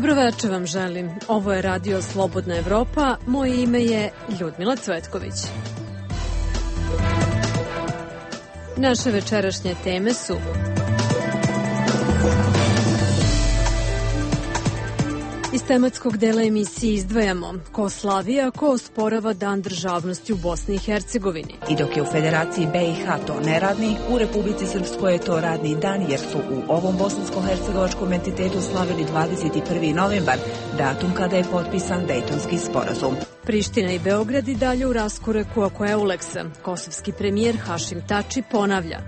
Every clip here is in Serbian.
Dobroveče vam želim. Ovo je Radio Slobodna Evropa. Moje ime je Ljudmila Cvetković. Naše večerašnje teme su: iz tematskog dela emisije izdvajamo ko slavi, a ko osporava Dan državnosti u Bosni i Hercegovini. I dok je u Federaciji BiH to neradni, u Republici Srpskoj je to radni dan, jer su u ovom bosansko-hercegovačkom entitetu slavili 21. novembar, datum kada je potpisan Dejtonski sporazum. Priština i Beograd i dalje u raskoraku oko Euleksa. Kosovski premijer Hašim Tači ponavlja: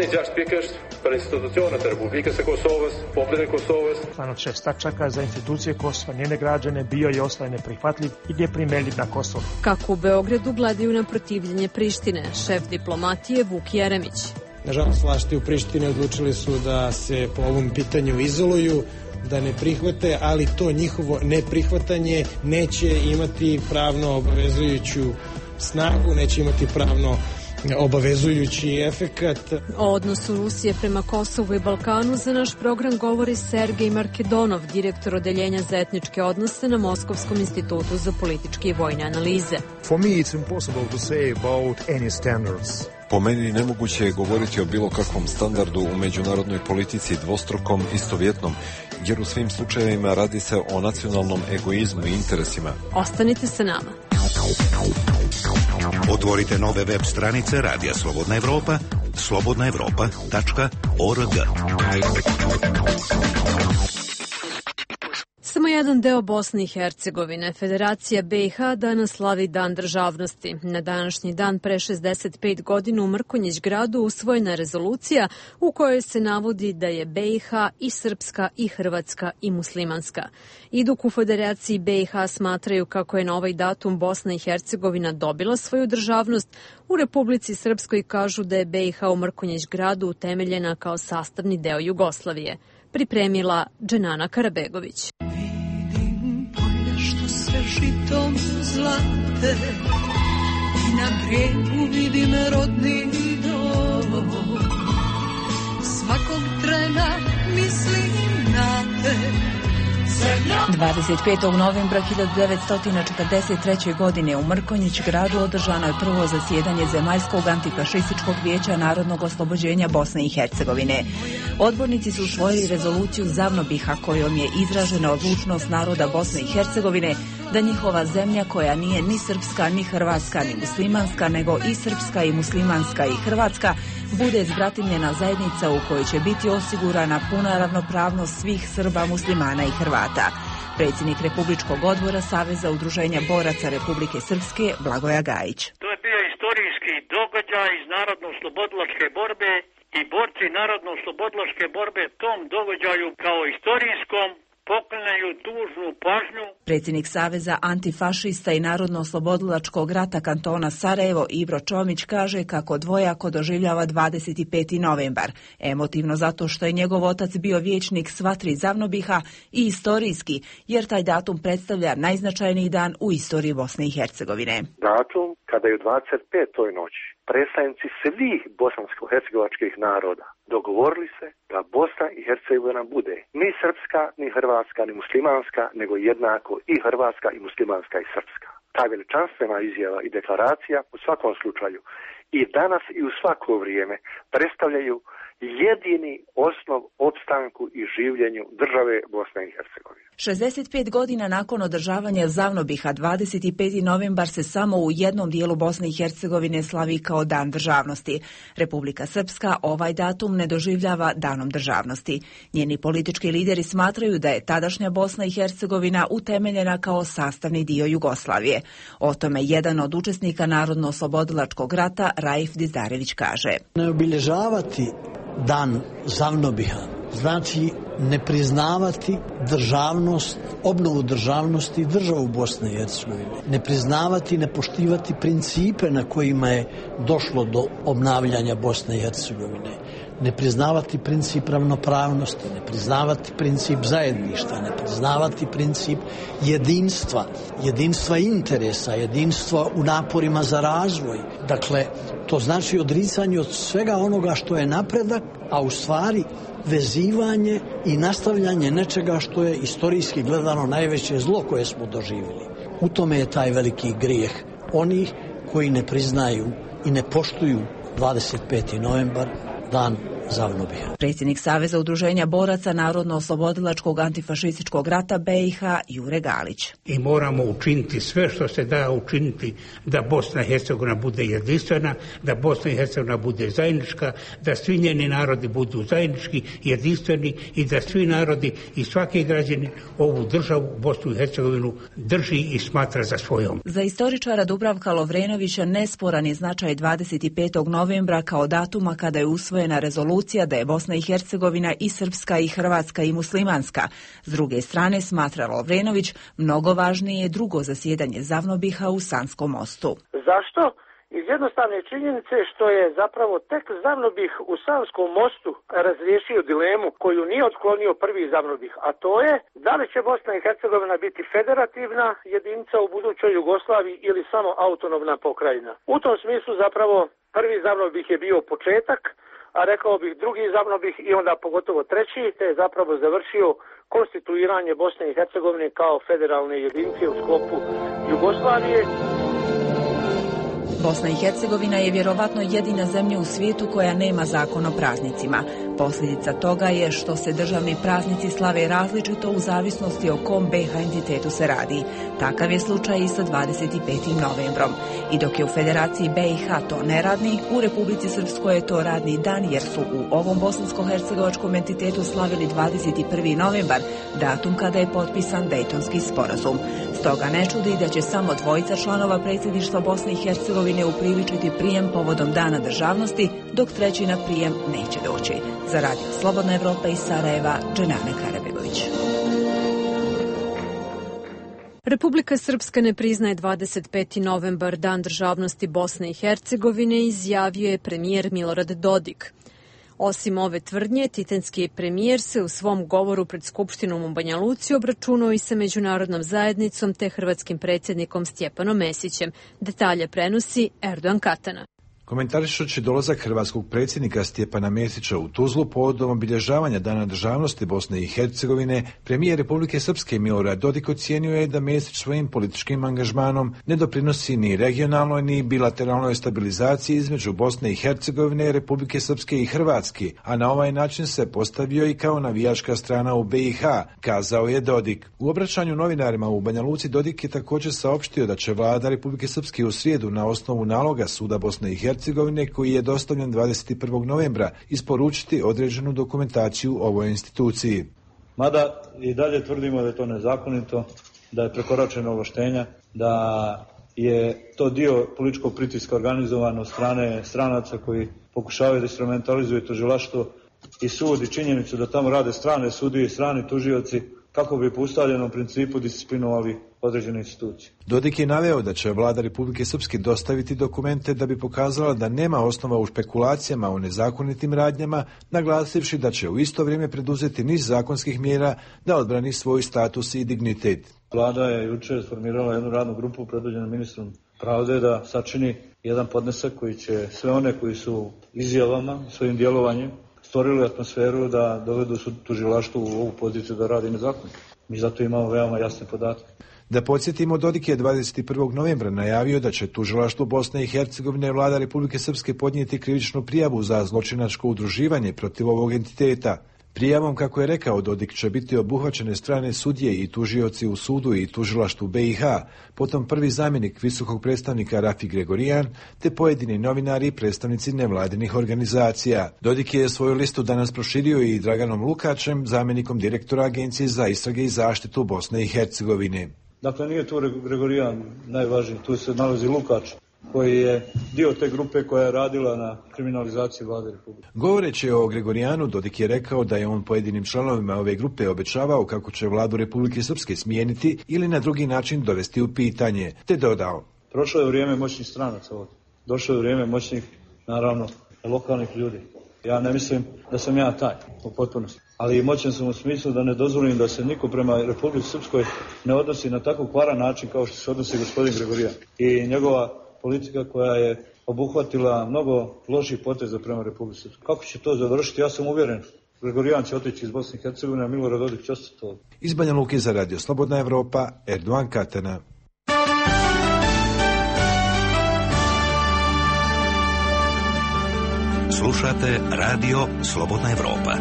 Plan od 6 tačaka za institucije Kosova, njene građane, bio i ostaje neprihvatljiv i neprimeljiv na Kosovo. Kako u Beogradu gledaju na protivljenje Prištine, šef diplomatije Vuk Jeremić. Nažalost, vlasti u Prištini odlučili su da se po ovom pitanju izoluju, da ne prihvate, ali to njihovo neprihvatanje neće imati pravno obavezujuću snagu, neće imati pravno obavezujući efekat. O odnosu Rusije prema Kosovu i Balkanu za naš program govori Sergej Markedonov, direktor odeljenja za etničke odnose na Moskovskom institutu za političke i vojne analize. For me it's impossible to say about any standards. Po meni nemoguće je govoriti o bilo kakvom standardu u međunarodnoj politici dvostrukom, istovjetnom, jer u svim slučajevima radi se o nacionalnom egoizmu i interesima. Ostanite sa nama. Otvorite nove web stranice Radija Slobodna Evropa, slobodnaevropa.org. Samo jedan deo Bosne i Hercegovine, Federacija BiH, danas slavi Dan državnosti. Na današnji dan pre 65 godina u Mrkonjić gradu usvojena je rezolucija u kojoj se navodi da je BiH i srpska i hrvatska i muslimanska. I dok u Federaciji BiH smatraju kako je na ovaj datum Bosna i Hercegovina dobila svoju državnost, u Republici Srpskoj kažu da je BiH u Mrkonjić gradu utemeljena kao sastavni deo Jugoslavije. Pripremila Dženana Karabegović. Vidim polja što se žitom zlate i na brijegu vidim rodni dom. Svakog trena mislim na te. 25. novembra 1943. godine u Mrkonjić gradu održano je prvo zasjedanje Zemaljskog antifašističkog vijeća narodnog oslobođenja Bosne i Hercegovine. Odbornici su usvojili rezoluciju Zavnobiha kojom je izražena odlučnost naroda Bosne i Hercegovine da njihova zemlja, koja nije ni srpska, ni hrvatska, ni muslimanska, nego i srpska i muslimanska i hrvatska, bude zbratimljena zajednica u kojoj će biti osigurana puna ravnopravnost svih Srba, muslimana i Hrvata. Predsjednik Republičkog odbora Saveza udruženja boraca Republike Srpske Blagoja Gajić. To je bio istorijski događaj iz narodno-oslobodilačke borbe i borci narodno-oslobodilačke borbe tom događaju kao istorijskom poklanjaju dužnu pažnju. Predsjednik Saveza antifašista i narodno-oslobodilačkog rata kantona Sarajevo Ibro Čomić kaže kako dvojako doživljava 25. novembar. Emotivno zato što je njegov otac bio vijećnik sva tri Zavnobiha i istorijski, jer taj datum predstavlja najznačajniji dan u istoriji Bosne i Hercegovine. Datum kada je u 25. noći predstavnici svih bosansko-hercegovačkih naroda dogovorili se da Bosna i Hercegovina bude ni srpska, ni hrvatska, ni muslimanska, nego jednako i hrvatska, i muslimanska, i srpska. Ta veličanstvena izjava i deklaracija u svakom slučaju i danas i u svako vrijeme predstavljaju jedini osnov opstanku i življenju države Bosne i Hercegovine. 65 godina nakon održavanja Zavnobiha, 25. novembar se samo u jednom dijelu Bosne i Hercegovine slavi kao Dan državnosti. Republika Srpska ovaj datum ne doživljava Danom državnosti. Njeni politički lideri smatraju da je tadašnja Bosna i Hercegovina utemeljena kao sastavni dio Jugoslavije. O tome jedan od učesnika Narodno-oslobodilačkog rata, Raif Dizdarević, kaže: Ne obilježavati Dan Zavnobiha znači ne priznavati državnost, obnovu državnosti i državu Bosne i Hercegovine. Ne priznavati, ne poštivati principe na kojima je došlo do obnavljanja Bosne i Hercegovine. Ne priznavati princip ravnopravnosti, ne priznavati princip zajedništva, ne priznavati princip jedinstva interesa, jedinstva u naporima za razvoj. Dakle, to znači odricanje od svega onoga što je napredak, a u stvari vezivanje i nastavljanje nečega što je istorijski gledano najveće zlo koje smo doživjeli. U tome je taj veliki grijeh onih koji ne priznaju i ne poštuju 25. novembar, dan Zavnobiha. Predsjednik Saveza udruženja boraca Narodno-oslobodilačkog antifašističkog rata BiH Jure Galić. I moramo učiniti sve što se da učiniti da Bosna i Hercegovina bude jedinstvena, da Bosna i Hercegovina bude zajednička, da svi njeni narodi budu zajednički, jedinstveni i da svi narodi i svaki građanin ovu državu, Bosnu i Hercegovinu, drži i smatra za svojom. Za istoričara Dubravka Lovrenovića nesporan je značaj 25. novembra kao datuma kada je usvojena rezolucija da je Bosna i Hercegovina i srpska i hrvatska i muslimanska. S druge strane, smatra Lovrenović, mnogo važnije je drugo zasjedanje Zavnobiha u Sanskom mostu. Zašto? Iz jednostavne činjenice što je zapravo tek Zavnobih u Sanskom mostu razriješio dilemu koju nije otklonio prvi Zavnobih, a to je da li će Bosna i Hercegovina biti federativna jedinica u budućoj Jugoslaviji ili samo autonomna pokrajina. U tom smislu zapravo prvi Zavnobih je bio početak, a rekao bih drugi Zavnobih i onda pogotovo treći, te je zapravo završio konstituiranje Bosne i Hercegovine kao federalne jedinice u sklopu Jugoslavije. Bosna i Hercegovina je vjerovatno jedina zemlja u svijetu koja nema zakon o praznicima. Posljedica toga je što se državni praznici slave različito u zavisnosti o kom BiH entitetu se radi. Takav je slučaj i sa 25. novembrom. I dok je u Federaciji BiH to neradni, u Republici Srpskoj je to radni dan jer su u ovom bosansko-hercegovačkom entitetu slavili 21. novembar, datum kada je potpisan Dejtonski sporazum. Stoga ne čudi da će samo dvojica članova predsjedništva Bosne i Hercegovine upriličiti prijem povodom Dana državnosti, dok treći na prijem neće doći. Za Radio Slobodna Evropa iz Sarajeva, Dženana Karabegović. Republika Srpska ne priznaje 25. novembar, dan državnosti Bosne i Hercegovine, izjavio je premijer Milorad Dodik. Osim ove tvrdnje, titanski premijer se u svom govoru pred Skupštinom u Banja Luci obračunao i sa međunarodnom zajednicom te hrvatskim predsjednikom Stjepanom Mesićem. Detalje prenosi Erdogan Katana. Komentarišući dolazak hrvatskog predsjednika Stjepana Mesića u Tuzlu povodom obilježavanja Dana državnosti Bosne i Hercegovine, premijer Republike Srpske Milorad Dodik ocijenio je da Mesić svojim političkim angažmanom ne doprinosi ni regionalnoj ni bilateralnoj stabilizaciji između Bosne i Hercegovine, Republike Srpske i Hrvatske, a na ovaj način se postavio i kao navijačka strana u BiH, kazao je Dodik. U obraćanju novinarima u Banja Luci Dodik je također saopštio da će vlada Republike Srpske u srijedu na osnovu naloga Suda Bosne i Hercegovine koji je dostavljen 21. novembra isporučiti određenu dokumentaciju ovoj instituciji. Mada i dalje tvrdimo da je to nezakonito, da je prekoračeno ovlaštenja, da je to dio političkog pritiska organizovan od strane stranaca koji pokušavaju da instrumentalizuju tužilaštvo i sud i činjenicu da tamo rade strane sudije i strani tužioci kako bi po ustaljenom principu disciplinovali određene institucije. Dodik je naveo da će vlada Republike Srpske dostaviti dokumente da bi pokazala da nema osnova u špekulacijama o nezakonitim radnjama, naglasivši da će u isto vrijeme preduzeti niz zakonskih mjera da odbrani svoj status i dignitet. Vlada je jučer sformirala jednu radnu grupu predvođenu ministrom pravde da sačini jedan podnesak koji će sve one koji su izjavama, svojim djelovanjem stvorili atmosferu da dovedu tužilaštvo u ovu poziciju da radi nezakonito. Mi zato imamo veoma jasne podatke. Da podsjetimo, Dodik je 21. novembra najavio da će tužilaštvo Bosne i Hercegovine vlada Republike Srpske podnijeti krivičnu prijavu za zločinačko udruživanje protiv ovog entiteta. Prijavom, kako je rekao Dodik, će biti obuhvaćene strane sudije i tužioci u sudu i tužilaštvu BiH, potom prvi zamjenik visokog predstavnika Rafi Gregorijan, te pojedini novinari i predstavnici nevladinih organizacija. Dodik je svoju listu danas proširio i Draganom Lukačem, zamjenikom direktora Agencije za istrage i zaštitu Bosne i Hercegovine. Dakle, nije tu Gregorijan najvažniji, tu se nalazi Lukač, koji je dio te grupe koja je radila na kriminalizaciji vlade Republike. Govoreći o Gregorijanu, Dodik je rekao da je on pojedinim članovima ove grupe obećavao kako će vladu Republike Srpske smijeniti ili na drugi način dovesti u pitanje, te dodao: Prošlo je vrijeme moćnih stranaca ovdje. Došlo je vrijeme moćnih, naravno, lokalnih ljudi. Ja ne mislim da sam ja taj u potpunosti, ali moćan sam u smislu da ne dozvolim da se niko prema Republici Srpskoj ne odnosi na tako kvaran način kao što se odnosi gospodin Gregorijan i njegova politika koja je obuhvatila mnogo loših poteza prema Republici Srpskoj. Kako će to završiti? Ja sam uvjeren Gregorijan će otići iz Bosne i Hercegovine, a Milorad Dodik će ostati ovdje. Iz Banja Luke za Radio Slobodna Evropa, Erdogan Katana. Slušate Radio Slobodna Evropa.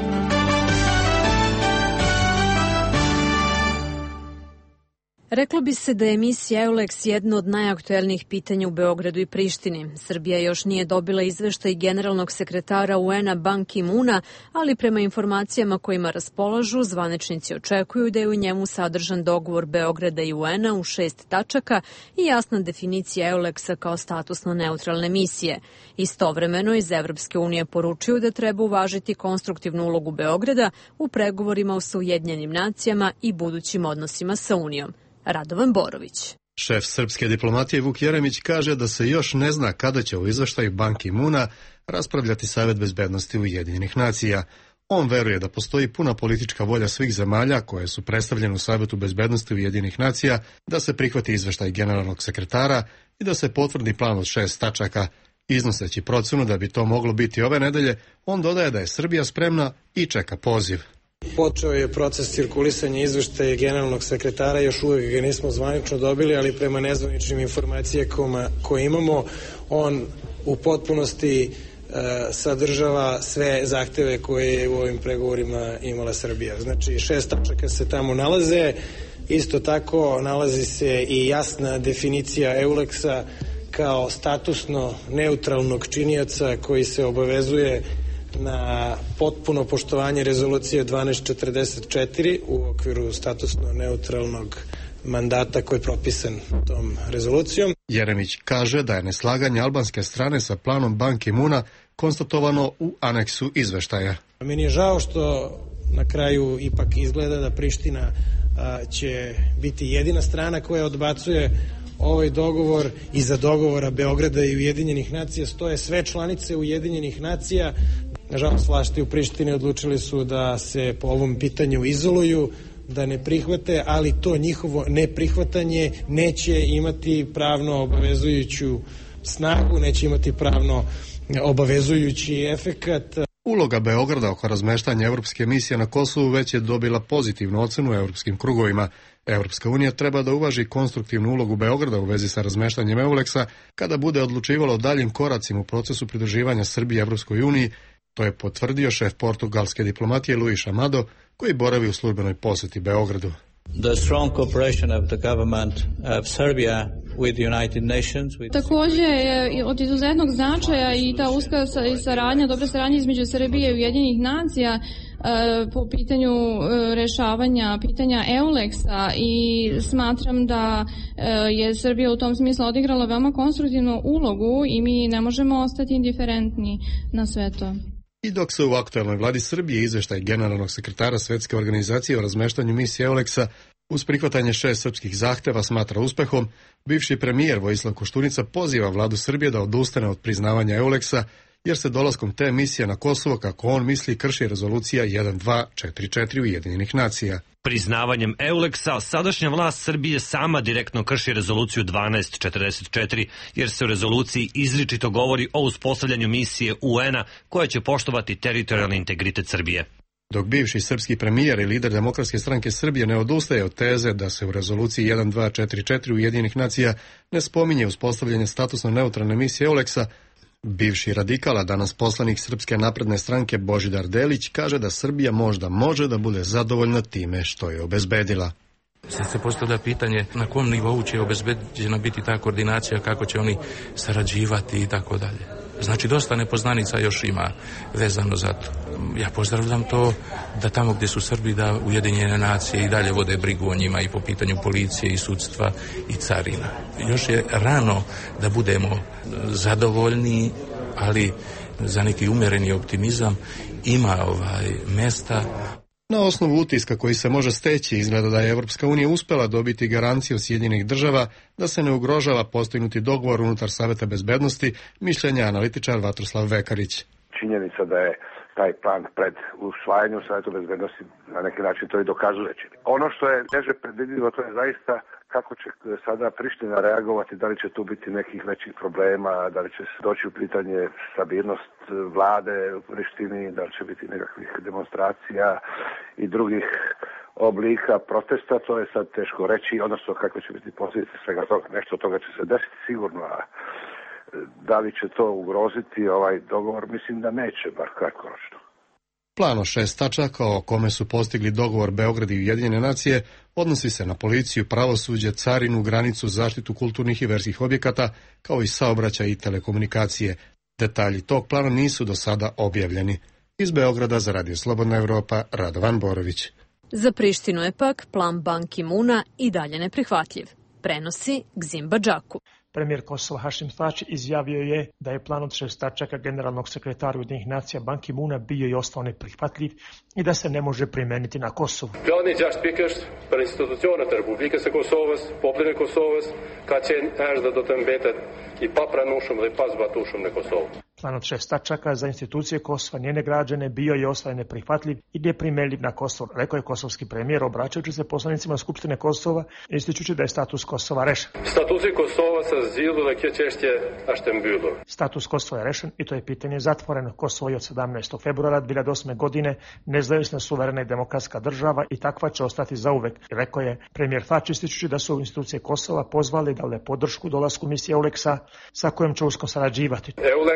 Reklo bi se da je misija EULEX jedno od najaktuelnijih pitanja u Beogradu i Prištini. Srbija još nije dobila izveštaj generalnog sekretara UN-a Ban Ki-moona, ali prema informacijama kojima raspolažu, zvaničnici očekuju da je u njemu sadržan dogovor Beograda i UN-a u 6 tačaka i jasna definicija EULEX-a kao statusno neutralne misije. Istovremeno iz Evropske unije poručuju da treba uvažiti konstruktivnu ulogu Beograda u pregovorima sa Ujedinjenim nacijama i budućim odnosima sa Unijom. Radovan Borović. Šef srpske diplomatije Vuk Jeremić kaže da se još ne zna kada će u izveštaju Ban Ki-moona raspravljati Savet bezbednosti Ujedinjenih nacija. On veruje da postoji puna politička volja svih zemalja koje su predstavljene u Savetu bezbednosti Ujedinjenih nacija da se prihvati izveštaj generalnog sekretara i da se potvrdi plan od 6 tačaka. Iznoseći procenu da bi to moglo biti ove nedelje, on dodaje da je Srbija spremna i čeka poziv. Počeo je proces cirkulisanja izveštaja generalnog sekretara, još uvijek ga nismo zvanično dobili, ali prema nezvaničnim informacijama koje imamo, on u potpunosti sadržava sve zahteve koje je u ovim pregovorima imala Srbija. Znači 6 tačaka se tamo nalaze, isto tako nalazi se i jasna definicija EULEX-a kao statusno neutralnog činioca koji se obavezuje na potpuno poštovanje rezolucije 1244 u okviru statusno neutralnog mandata koji je propisan tom rezolucijom. Jeremić kaže da je neslaganje albanske strane sa planom Ban Ki-moona konstatovano u aneksu izveštaja. Meni je žao što na kraju ipak izgleda da Priština će biti jedina strana koja odbacuje ovaj dogovor. Iza dogovora Beograda i Ujedinjenih nacija stoje sve članice Ujedinjenih nacija. Nažalost, vlasti u Prištini odlučili su da se po ovom pitanju izoluju, da ne prihvate, ali to njihovo neprihvatanje neće imati pravno obavezujuću snagu, neće imati pravno obavezujući efekat. Uloga Beograda oko razmeštanja evropske misije na Kosovu već je dobila pozitivnu ocenu u evropskim krugovima. Evropska unija treba da uvaži konstruktivnu ulogu Beograda u vezi sa razmeštanjem EULEX-a kada bude odlučivalo o daljim koracima u procesu pridruživanja Srbije Evropskoj uniji. To je potvrdio šef portugalske diplomatije Luís Amado, koji boravi u službenoj poseti Beogradu. Također je od izuzetnog značaja i ta uska saradnja, dobra saradnja između Srbije i Ujedinjenih nacija po pitanju rešavanja pitanja EULEX-a i smatram da je Srbija u tom smislu odigrala veoma konstruktivnu ulogu i mi ne možemo ostati indiferentni na sve to. I dok se u aktuelnoj vladi Srbije izveštaj generalnog sekretara Svetske organizacije o razmeštanju misije EULEX-a uz prihvatanje 6 srpskih zahteva smatra uspehom, bivši premijer Vojislav Koštunica poziva vladu Srbije da odustane od priznavanja EULEX-a, jer se dolaskom te misije na Kosovo, kako on misli, krši rezolucija 1244 Ujedinjenih nacija. Priznavanjem EULEX-a sadašnja vlast Srbije sama direktno krši rezoluciju 1244, jer se u rezoluciji izričito govori o uspostavljanju misije UN-a koja će poštovati teritorijalni integritet Srbije. Dok bivši srpski premijer i lider Demokratske stranke Srbije ne odustaje od teze da se u rezoluciji 1244 Ujedinjenih nacija ne spominje uspostavljanje statusno neutralne misije EULEX-a, bivši radikala, danas poslanik Srpske napredne stranke Božidar Delić, kaže da Srbija možda može da bude zadovoljna time što je obezbedila. Sad se postavlja pitanje na kom nivou će obezbeđena biti ta koordinacija, kako će oni sarađivati i tako dalje. Znači, dosta nepoznanica još ima vezano za to. Ja pozdravljam to da tamo gdje su Srbi, da Ujedinjene nacije i dalje vode brigu o njima i po pitanju policije i sudstva i carina. Još je rano da budemo zadovoljni, ali za neki umjereni optimizam ima mesta. Na osnovu utiska koji se može steći, izgleda da je Evropska unija uspela dobiti garanciju Sjedinjenih država da se ne ugrožava postignuti dogovor unutar Saveta bezbednosti, mišljenja analitičar Vatroslav Vekarić. Činjenica da je taj plan pred usvajanjem Saveta bezbednosti na neki način to i dokazuje. Ono što je teže predvidljivo, to je zaista kako će sada Priština reagovati, da li će tu biti nekih većih problema, da li će doći u pitanje stabilnost vlade u Prištini, da li će biti nekakvih demonstracija i drugih oblika protesta, to je sad teško reći, odnosno kako će biti posljedice svega toga. Nešto od toga će se desiti sigurno, a da li će to ugroziti ovaj dogovor, mislim da neće, bar kratkoročno. Plan od 6 tačaka o kome su postigli dogovor Beograd i Ujedinjene nacije odnosi se na policiju, pravosuđe, carinu, granicu, zaštitu kulturnih i verskih objekata, kao i saobraćaj i telekomunikacije. Detalji tog plana nisu do sada objavljeni. Iz Beograda za Radio Slobodna Evropa, Radovan Borović. Za Prištinu je pak plan Ban Ki-muna i dalje neprihvatljiv. Prenosi Gzim Badžaku. Premijer Kosova Hašim Tači izjavio je da je plan od 6 tačaka generalnog sekretara Ujedinjenih nacija Ban Ki-muna bio i ostao neprihvatljiv i da se ne može primeniti na Kosovu. Planen justifikers për institucionet e Republikës së Kosovës, popullin e Kosovës, ka qenë erdhë do të mbetet i papranueshëm dhe pazbatueshëm në Kosovë. Plan od 6 tačaka za institucije Kosova, njene građane, bio i ostaje neprihvatljiv i neprimenljiv na Kosovo, rekao je kosovski premijer obraćajući se poslanicima Skupštine Kosova, ističući da je status Kosova rešen. Statusi Kosova sa zgjidhur dhe kjo çështje është e mbyllur. Status Kosova je rešen i to je pitanje zatvoreno. Kosovo je od 17. februara 2008. godine nezavisna, suverena i demokratska država i takva će ostati zauvek, rekao je premijer Tači, ističući da su institucije Kosova pozvali da le podršku dolasku misije EULEX-a sa kojom će usko sarađivati.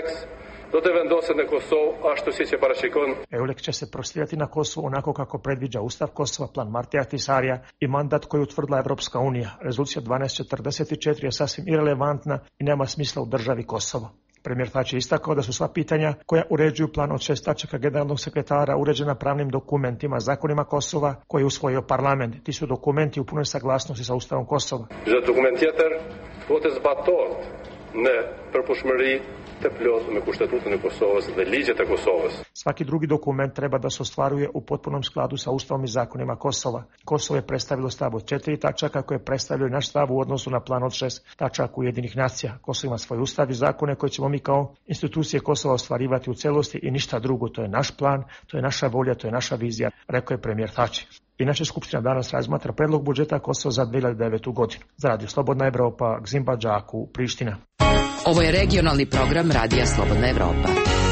Do të vendoset në Kosovë ashtu siç e parashikon. EULEX će se prostirati na Kosovo onako kako predviđa Ustav Kosova, plan Martija Ahtisarija i mandat koji je utvrdila Evropska unija. Rezolucija 1244 je sasvim irelevantna i nema smisla u državi Kosovo. Premijer Tači je istakao da su sva pitanja koja uređuju plan od 6 tačaka generalnog sekretara uređena pravnim dokumentima, zakonima Kosova koje je usvojio parlament. Ti su dokumenti u punoj saglasnosti sa Ustavom Kosova. Çdo dokument tjetër duhet të zbatohet në përputhshmëri të plotë me Kushtetutën e Kosovës dhe ligjet e Kosovës. Svaki drugi dokument treba da se ostvaruje u potpunom skladu sa Ustavom i zakonima Kosova. Kosovo je predstavilo stav od 4 tačaka koje predstavljaju naš stav u odnosu na plan od 6 tačaka Ujedinjenih nacija. Kosovo ima svoj ustav i zakone koje ćemo mi kao institucije Kosova ostvarivati u celosti i ništa drugo. To je naš plan, to je naša volja, to je naša vizija, rekao je premijer Tači. Inače, Skupština danas razmatra predlog budžeta Kosova za 2009. godinu. Za Radio Slobodna Evropa, Gzim Badžaku, Priština. Ovo je regionalni program Radija Slobodna Evropa.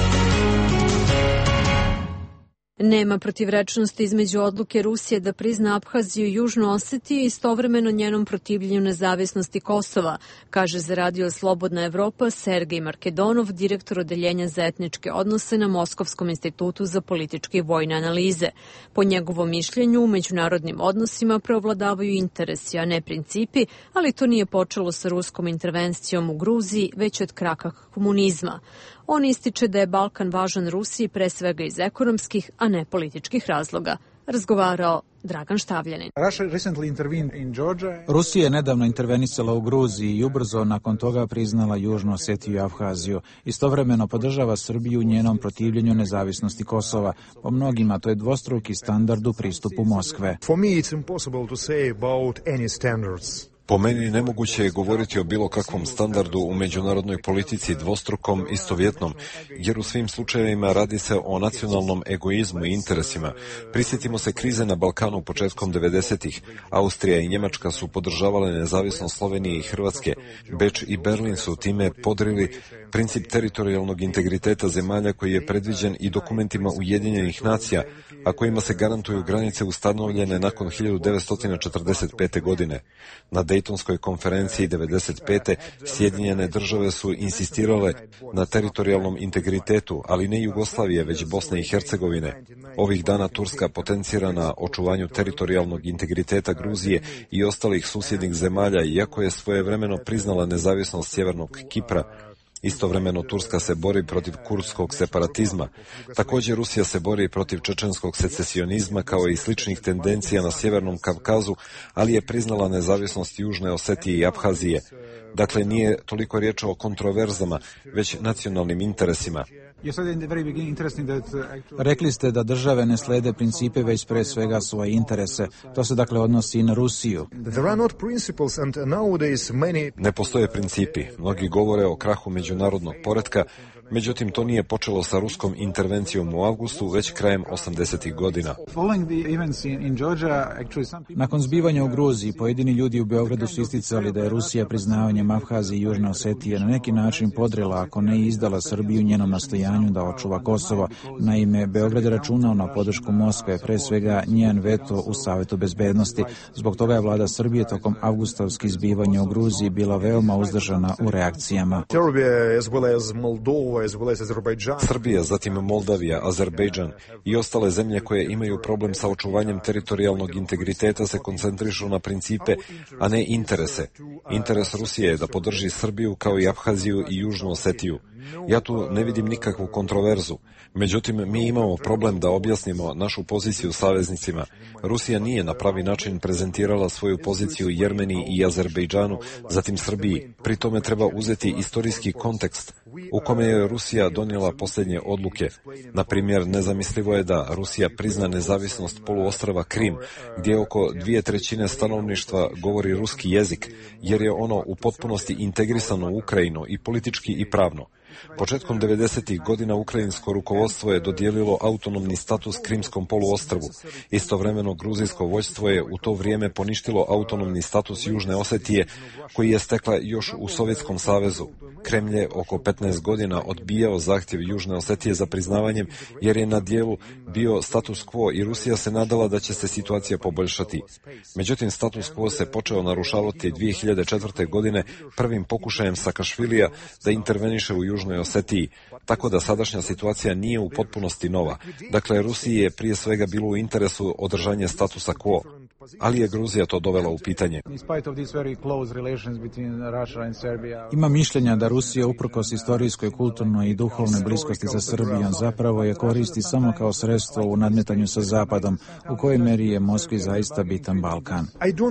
Nema protivrečnosti između odluke Rusije da prizna Abhaziju i Južnu Osetiju i istovremeno njenom protivljenju nezavisnosti Kosova, kaže za Radio Slobodna Evropa Sergej Markedonov, direktor odeljenja za etničke odnose na Moskovskom institutu za političke i vojne analize. Po njegovom mišljenju u međunarodnim odnosima preovladavaju interesi, a ne principi, ali to nije počelo sa ruskom intervencijom u Gruziji, već od kraha komunizma. On ističe da je Balkan važan Rusiji pre svega iz ekonomskih, a ne političkih razloga. Razgovarao Dragan Štavljanin. Rusija je nedavno intervenisala u Gruziji i ubrzo nakon toga priznala Južnu Osetiju i Abhaziju. Istovremeno podržava Srbiju u njenom protivljenju nezavisnosti Kosova. Po mnogima to je dvostruki standard u pristupu Moskve. Po meni nemoguće je govoriti o bilo kakvom standardu u međunarodnoj politici dvostrukom, istovjetnom, jer u svim slučajevima radi se o nacionalnom egoizmu i interesima. Prisjetimo se krize na Balkanu početkom 90-ih. Austrija i Njemačka su podržavale nezavisnost Slovenije i Hrvatske. Beč i Berlin su time podrili princip teritorijalnog integriteta zemalja koji je predviđen i dokumentima Ujedinjenih nacija, a kojima se garantuju granice ustanovljene nakon 1945. godine. Na Dejtonskoj konferenciji 1995. Sjedinjene države su insistirale na teritorijalnom integritetu, ali ne Jugoslavije, već Bosne i Hercegovine. Ovih dana Turska potencira na očuvanju teritorijalnog integriteta Gruzije i ostalih susjednih zemalja, iako je svojevremeno priznala nezavisnost Sjevernog Kipra. Istovremeno Turska se bori protiv kurdskog separatizma. Također Rusija se bori protiv čečenskog secesionizma kao i sličnih tendencija na Sjevernom Kavkazu, ali je priznala nezavisnost Južne Osetije i Abhazije. Dakle, nije toliko riječ o kontroverzama, već nacionalnim interesima. Rekli ste da države ne slede principe, već pre svega svoje interese. To se dakle odnosi i na Rusiju. Ne postoje principi. Mnogi govore o krahu međunarodnog poretka, Međutim, to nije počelo sa ruskom intervencijom u avgustu, već krajem 80. godina. Nakon zbivanja u Gruziji, pojedini ljudi u Beogradu su isticali da je Rusija priznavanjem Abhazije i Južne Osetije na neki način podrela, ako ne i izdala Srbiju njenom nastojanju da očuva Kosovo. Naime, Beograd je računao na podršku Moskve, pre svega njen veto u Savetu bezbednosti. Zbog toga je vlada Srbije tokom avgustavskih zbivanja u Gruziji bila veoma uzdržana u reakcijama. Srbija, zatim Moldavija, Azerbejdžan i ostale zemlje koje imaju problem sa očuvanjem teritorijalnog integriteta se koncentrišu na principe, a ne interese. Interes Rusije je da podrži Srbiju kao i Abhaziju i Južnu Osetiju. Ja tu ne vidim nikakvu kontroverzu. Međutim, mi imamo problem da objasnimo našu poziciju saveznicima. Rusija nije na pravi način prezentirala svoju poziciju Jermeniji i Azerbejdžanu, zatim Srbiji. Pri tome treba uzeti istorijski kontekst u kome je Rusija donijela posljednje odluke. Na primjer, nezamislivo je da Rusija prizna nezavisnost poluostrva Krim, gdje oko 2/3 stanovništva govori ruski jezik, jer je ono u potpunosti integrisano u Ukrajinu i politički i pravno. Početkom 90. godina ukrajinsko rukovodstvo je dodijelilo autonomni status Krimskom poluostrvu. Istovremeno gruzijsko vojstvo je u to vrijeme poništilo autonomni status Južne Osetije, koji je stekla još u Sovjetskom savezu. Kremlj je oko 15 godina odbijao zahtjev Južne Osetije za priznavanjem, jer je na dijelu bio status quo i Rusija se nadala da će se situacija poboljšati. Međutim, status quo se počeo narušavati 2004. godine prvim pokušajem Sakašvilija da interveniše u Južnoj Osetiji, tako da sadašnja situacija nije u potpunosti nova. Dakle, Rusiji je prije svega bilo u interesu održanje statusa quo, ali je Gruzija to dovela u pitanje. Ima mišljenja da Rusija, uprkos istorijskoj, kulturnoj i duhovnoj bliskosti sa Srbijom, zapravo je koristi samo kao sredstvo u nadmetanju sa Zapadom, u kojoj meri je Moskvi zaista bitan Balkan.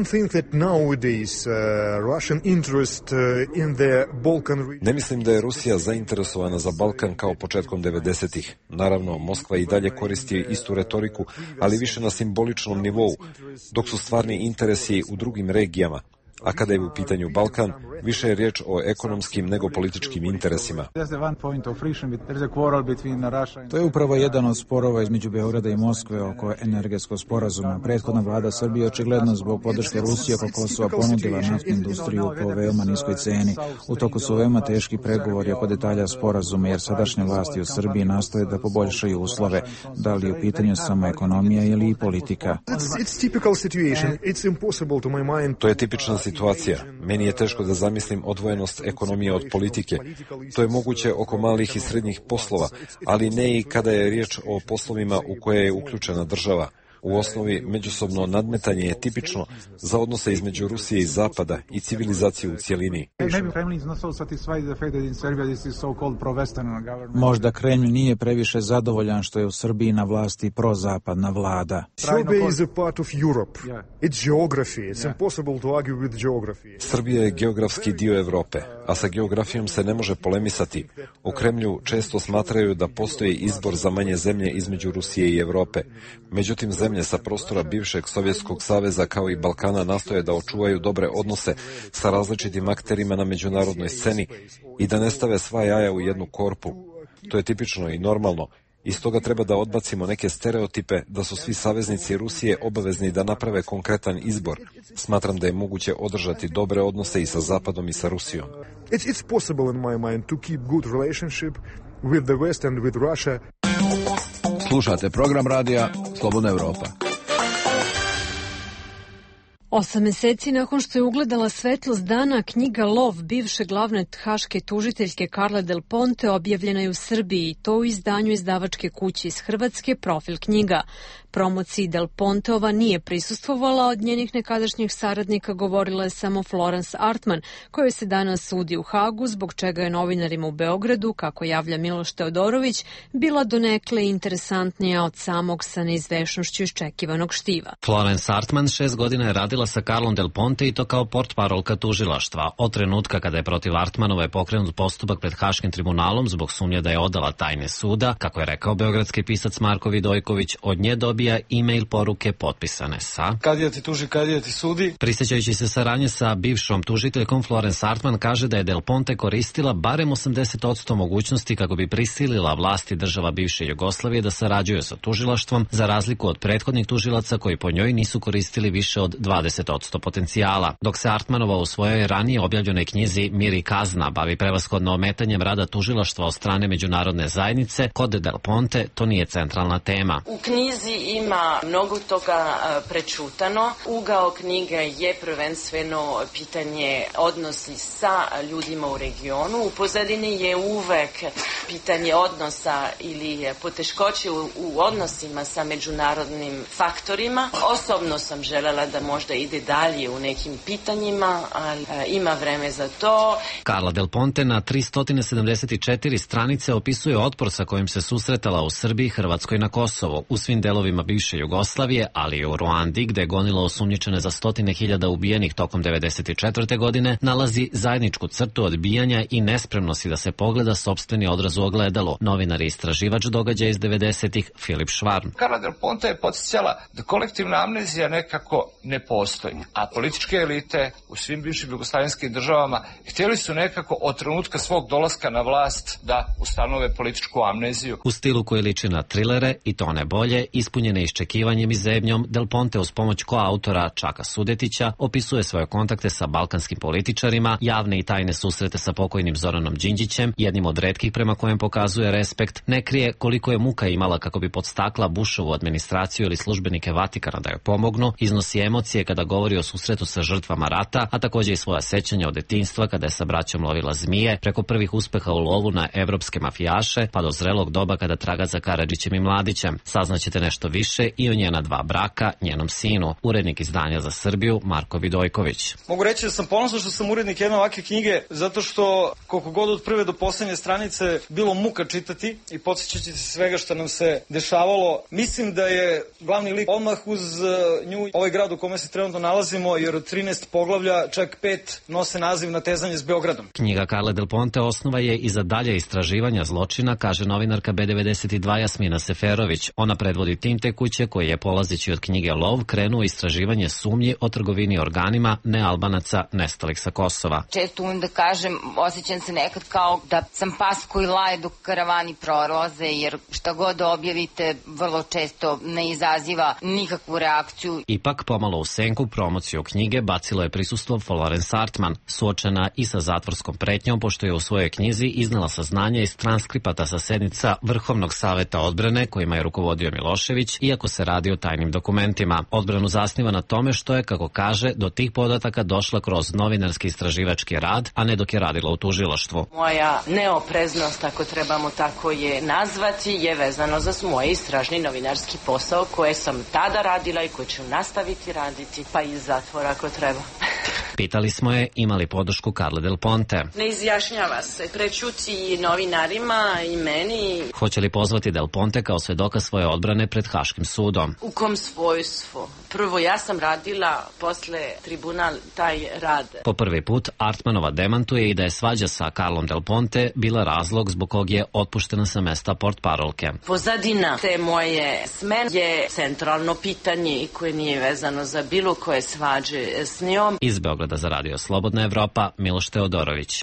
Ne mislim da je Rusija zainteresovana za Balkan kao početkom 90-ih. Naravno, Moskva i dalje koristi istu retoriku, ali više na simboličnom nivou, dok su stvarni interesi u drugim regijama. A kada je u pitanju Balkan, više je riječ o ekonomskim nego političkim interesima. To je upravo jedan od sporova između Beograda i Moskve oko energetskog sporazuma. Prethodna vlada Srbije očigledno zbog podrške Rusije oko Kosova ponudila naftnu industriju po veoma niskoj ceni. U toku su veoma teški pregovori oko detalja sporazuma, jer sadašnje vlasti u Srbiji nastoje da poboljšaju uslove, da li u pitanju samo ekonomija ili i politika. To je tipična situacija. Meni je teško da zamislim odvojenost ekonomije od politike. To je moguće oko malih i srednjih poslova, ali ne i kada je riječ o poslovima u koje je uključena država. U osnovi, međusobno nadmetanje je tipično za odnose između Rusije i Zapada i civilizaciju u cjelini. Možda Kremlj nije previše zadovoljan što je u Srbiji na vlasti prozapadna vlada. Srbija je geografski dio Evrope, a sa geografijom se ne može polemisati. U Kremlju često smatraju da postoji izbor za manje zemlje između Rusije i Evrope. Međutim, zemlje sa prostora bivšeg Sovjetskog saveza kao i Balkana nastoje da očuvaju dobre odnose sa različitim akterima na međunarodnoj sceni i da ne stave sva jaja u jednu korpu. To je tipično i normalno. I stoga treba da odbacimo neke stereotipe da su svi saveznici Rusije obavezni da naprave konkretan izbor. Smatram da je moguće održati dobre odnose i sa Zapadom i sa Rusijom. It's possible in my mind to keep good relationship with the West and with Russia. Slušate program radija Slobodna Evropa. 8 meseci nakon što je ugledala svetlost dana, knjiga Lov bivše glavne haške tužiteljke Carle Del Ponte objavljena je u Srbiji i to u izdanju izdavačke kuće iz Hrvatske Profil knjiga. Promociji Del Ponteova nije prisustvovala, od njenih nekadašnjih saradnika govorila je samo Florence Artman, kojoj se danas sudi u Hagu, zbog čega je novinarima u Beogradu, kako javlja Miloš Teodorović, bila donekle interesantnija od samog sa neizvešnošću iščekivanog štiva. Florence Artman 6 godina je radila sa Carlom Del Ponte i to kao portparolka tužilaštva. Od trenutka kada je protiv Artmanove pokrenut postupak pred Haškim tribunalom zbog sumnje da je odala tajne suda, kako je rekao beogradski pisac Marko Vidojković, od nje dobija dobija e-mail poruke potpisane sa Kadija ti tuži, kadija ti sudi. Prisjećajući se saradnje sa bivšom tužiteljkom, Florence Hartman kaže da je Del Ponte koristila barem 80% mogućnosti kako bi prisilila vlasti država bivše Jugoslavije da sarađuju sa tužilaštvom, za razliku od prethodnih tužilaca koji po njoj nisu koristili više od 20% potencijala. Dok se Hartmanova u svojoj ranije objavljenoj knjizi Mir i kazna bavi prevashodno ometanjem rada tužilaštva od strane međunarodne zajednice, kod Del Ponte to nije centralna tema. U knjizi ima mnogo toga prečutano. Ugao knjige je prvenstveno pitanje odnosi sa ljudima u regionu. U pozadini je uvek pitanje odnosa ili poteškoće u odnosima sa međunarodnim faktorima. Osobno sam želela da možda ide dalje u nekim pitanjima, ali ima vreme za to. Carla Del Ponte na 374 stranice opisuje otpor sa kojim se susretala u Srbiji, Hrvatskoj i na Kosovu, u svim delovima bivše Jugoslavije, ali i u Ruandi, gde je gonila osumnjičene za 100.000 ubijenih tokom 1994. godine, nalazi zajedničku crtu odbijanja i nespremnosti da se pogleda sopstveni odraz u ogledalu. Novinar i istraživač događaja iz 90-ih Filip Švarm. Carla Del Ponte je podsjećala da kolektivna amnezija nekako ne postoji, a političke elite u svim bivšim jugoslavenskim državama htjeli su nekako od trenutka svog dolaska na vlast da ustanove političku amneziju. U stilu koji liči na trilere, i to ne bolje, ispunjene iščekivanjem i zebnjom, Del Ponte uz pomoć koautora Čaka Sudetića opisuje svoje kontakte sa balkanskim političarima, javne i tajne susrete sa pokojnim Zoranom Đinđićem, jednim od retkih prema kojem pokazuje respekt, ne krije koliko je muka imala kako bi podstakla Bushovu administraciju ili službenike Vatikana da joj pomognu, iznosi emocije kada govori o susretu sa žrtvama rata, a također i svoja sećanja od detinjstva kada je sa braćom lovila zmije, preko prvih uspeha u lovu na evropske mafijaše, pa do zrelog doba kada traga za Karadžićem i Mladićem. Saznaćete nešto više i o njena dva braka, njenom sinu. Urednik izdanja za Srbiju Marko Vidojković. Mogu reći da sam ponosan što sam urednik jedne ovakve knjige, zato što koliko god od prve do poslednje stranice bilo muka čitati i podsjećati se svega što nam se dešavalo. Mislim da je glavni lik odmah uz nju ovaj grad u kome se trenutno nalazimo, jer od 13 poglavlja čak 5 nose naziv Natezanje s Beogradom. Knjiga Carle Del Ponte osnova je i za dalje istraživanja zločina, kaže novinarka B92 Jasmina Seferović. Ona predvodi tim te kuće koji je, polazeći od knjige Lov, krenuo istraživanje sumnji o trgovini organima nealbanaca nestalih sa Kosova. Često umem da kažem, osjećam se nekad kao da sam pas koji laje dok karavani prolaze, jer šta god objavite vrlo često ne izaziva nikakvu reakciju. Ipak pomalo u senku promociju knjige bacilo je prisustvo Florence Hartman, suočena i sa zatvorskom pretnjom, pošto je u svojoj knjizi iznala saznanja iz transkripata sa sednica Vrhovnog saveta odbrane kojima je rukovodio Milošević, iako se radi o tajnim dokumentima. Odbranu zasniva na tome što je, kako kaže, do tih podataka došla kroz novinarski istraživački rad, a ne dok je radila u tužilaštvu. Moja neopreznost, ako trebamo tako je nazvati, je vezano za moj istražni novinarski posao koje sam tada radila i koje ću nastaviti raditi, pa i iz zatvora ako treba. Pitali smo je ima li podršku Carle Del Ponte. Ne izjašnjava se, prećuti novinarima i meni. Hoće li pozvati Del Ponte kao svedoka svoje odbrane pred Haškim sudom? U kom svojstvu? Prvo, ja sam radila posle tribunal taj rad. Po prvi put Hartmanova demantuje i da je svađa sa Carlom Del Ponte bila razlog zbog kog je otpuštena sa mesta portparolke. Pozadina te moje smene je centralno pitanje koje nije vezano za bilo koje svađe s njom. Iz Beograda za Radio Slobodna Evropa, Miloš Teodorović.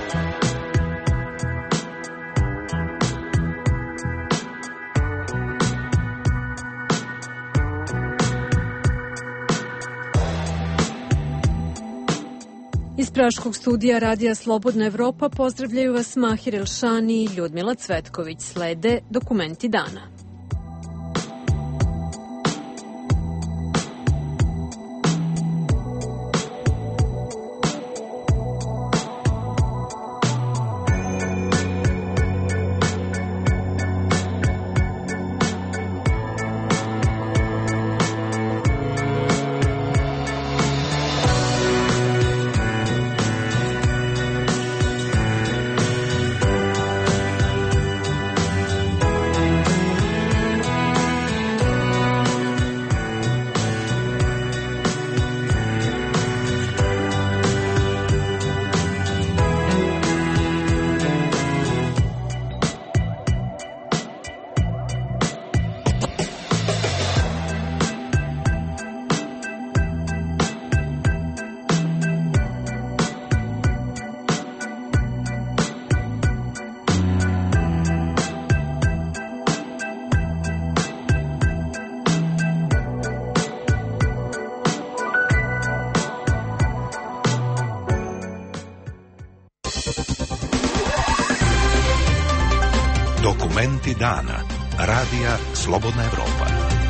Iz Praškog studija Radija Slobodna Evropa pozdravljaju vas Mahir Elšani i Ljudmila Cvetković. Slede dokumenti dana. Dokumenti dana. Radija Slobodna Evropa.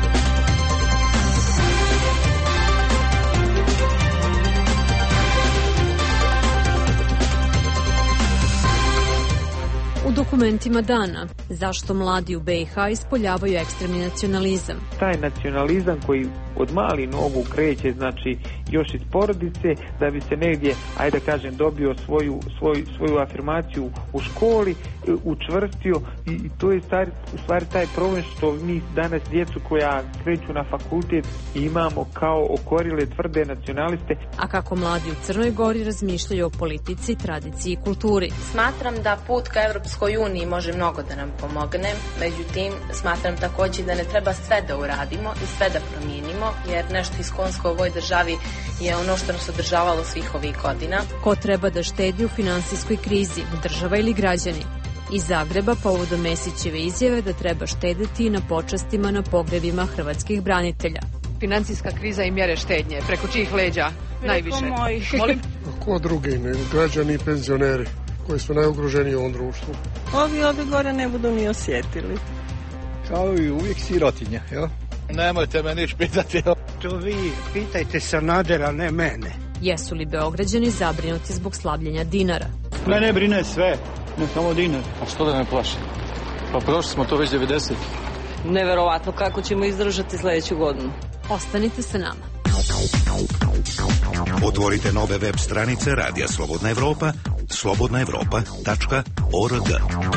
U dokumentima dana, zašto mladi u BiH ispoljavaju ekstremni nacionalizam. Taj nacionalizam koji od malih nogu kreće, znači još iz porodice, da bi se negdje, ajde da kažem, dobio svoju afirmaciju u školi, učvrstio, i to je u stvari taj problem što mi danas djecu koja kreću na fakultet imamo kao okorile tvrde nacionaliste. A kako mladi u Crnoj Gori razmišljaju o politici, tradiciji i kulturi? Smatram da put ka Evropskoj uniji može mnogo da nam pomogne, međutim smatram također da ne treba sve da uradimo i sve da promijenimo, jer nešto iskonsko u ovoj državi je ono što nas održavalo svih ovih godina. Ko treba da štedi u finansijskoj krizi, država ili građani? Iz Zagreba povodom Mesićeve izjave da treba štedeti na počastima na pogrebima hrvatskih branitelja. Financijska kriza i mjere štednje, preko čijih leđa najviše? Molim? Ko drugi, nego građani i penzioneri koji su najugroženiji u ovom društvu. Ovi ovdje gore ne budu ni osjetili. Kao i uvijek sirotinja, jel? Nemojte me niš pitati. To vi pitajte Sanadera, ne mene. Jesu li Beograđani zabrinuti zbog slabljenja dinara? Mene brine sve, ne samo dinar. A što da me plaši? Pa prošli smo to već 90. Neverovatno kako ćemo izdržati sljedeću godinu. Ostanite sa nama. Otvorite nove web stranice Radija Slobodna Evropa, slobodnaevropa.org.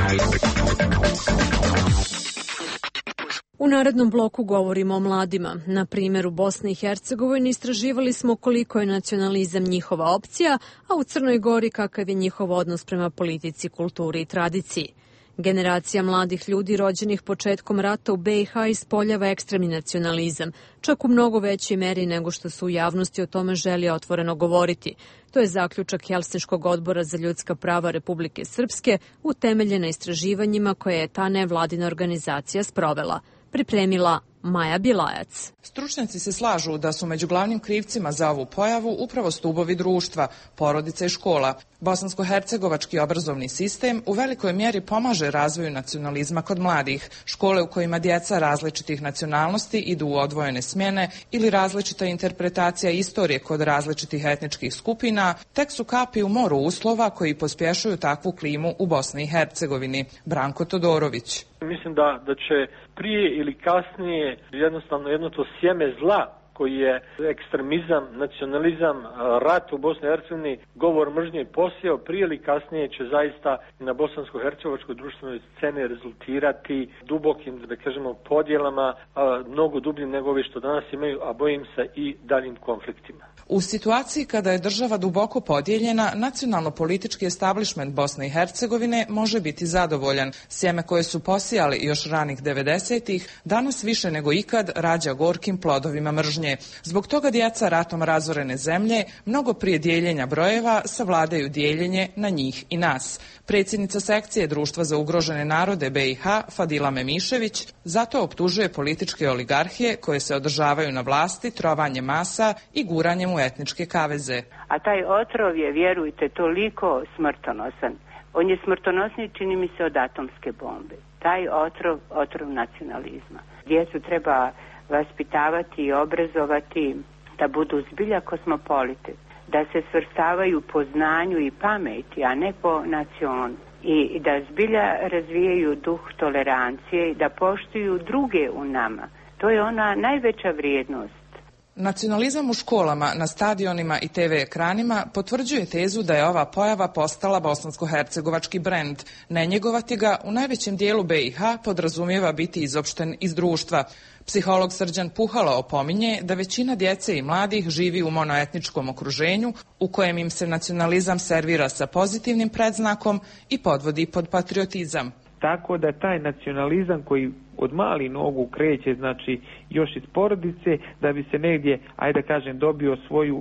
U narednom bloku govorimo o mladima. Na primjeru Bosne i Hercegovine istraživali smo koliko je nacionalizam njihova opcija, a u Crnoj Gori kakav je njihov odnos prema politici, kulturi i tradiciji. Generacija mladih ljudi rođenih početkom rata u BiH ispoljava ekstremni nacionalizam, čak u mnogo većoj meri nego što su u javnosti o tome želi otvoreno govoriti. To je zaključak Helsinškog odbora za ljudska prava Republike Srpske, utemeljen na istraživanjima koje je ta nevladina organizacija sprovela. Pripremila Maja Bilajac. Stručnjaci se slažu da su među glavnim krivcima za ovu pojavu upravo stubovi društva, porodica i škola. Bosansko-hercegovački obrazovni sistem u velikoj mjeri pomaže razvoju nacionalizma kod mladih. Škole u kojima djeca različitih nacionalnosti idu u odvojene smjene ili različita interpretacija istorije kod različitih etničkih skupina tek su kapi u moru uslova koji pospješuju takvu klimu u Bosni i Hercegovini. Branko Todorović. Mislim da će prije ili kasnije jednostavno jedno to sjeme zla koji je ekstremizam, nacionalizam, rat u Bosni i Hercegovini, govor mržnje posjeo, prije ili kasnije će zaista na bosansko-hercegovačkoj društvenoj sceni rezultirati dubokim, da kažemo, podjelama, mnogo dubljim nego ove što danas imaju, a bojim se i daljim konfliktima. U situaciji kada je država duboko podijeljena, nacionalno-politički establishment Bosne i Hercegovine može biti zadovoljan. Sjeme koje su posijali još ranih 90-ih, danas više nego ikad rađa gorkim plodovima mržnje. Zbog toga djeca ratom razorene zemlje mnogo prije dijeljenja brojeva savladaju dijeljenje na njih i nas. Predsjednica sekcije Društva za ugrožene narode BiH, Fadila Memišević, zato optužuje političke oligarhije koje se održavaju na vlasti trovanjem masa i guranjem u etničke kaveze. A taj otrov je, vjerujte, toliko smrtonosan. On je smrtonosniji, čini mi se, od atomske bombe. Taj otrov nacionalizma. Djecu treba vaspitavati i obrazovati da budu zbilja kosmopolite, da se svrstavaju po znanju i pameti, a ne po nacionu. I da zbilja razvijaju duh tolerancije i da poštuju druge u nama. To je ona najveća vrijednost. Nacionalizam u školama, na stadionima i TV ekranima potvrđuje tezu da je ova pojava postala bosansko-hercegovački brend. Ne njegovati ga u najvećem dijelu BiH podrazumijeva biti izopšten iz društva. Psiholog Srđan Puhalo opominje da većina djece i mladih živi u monoetničkom okruženju u kojem im se nacionalizam servira sa pozitivnim predznakom i podvodi pod patriotizam. Tako da taj nacionalizam koji od malih nogu kreće, znači još iz porodice, da bi se negdje, ajde da kažem, dobio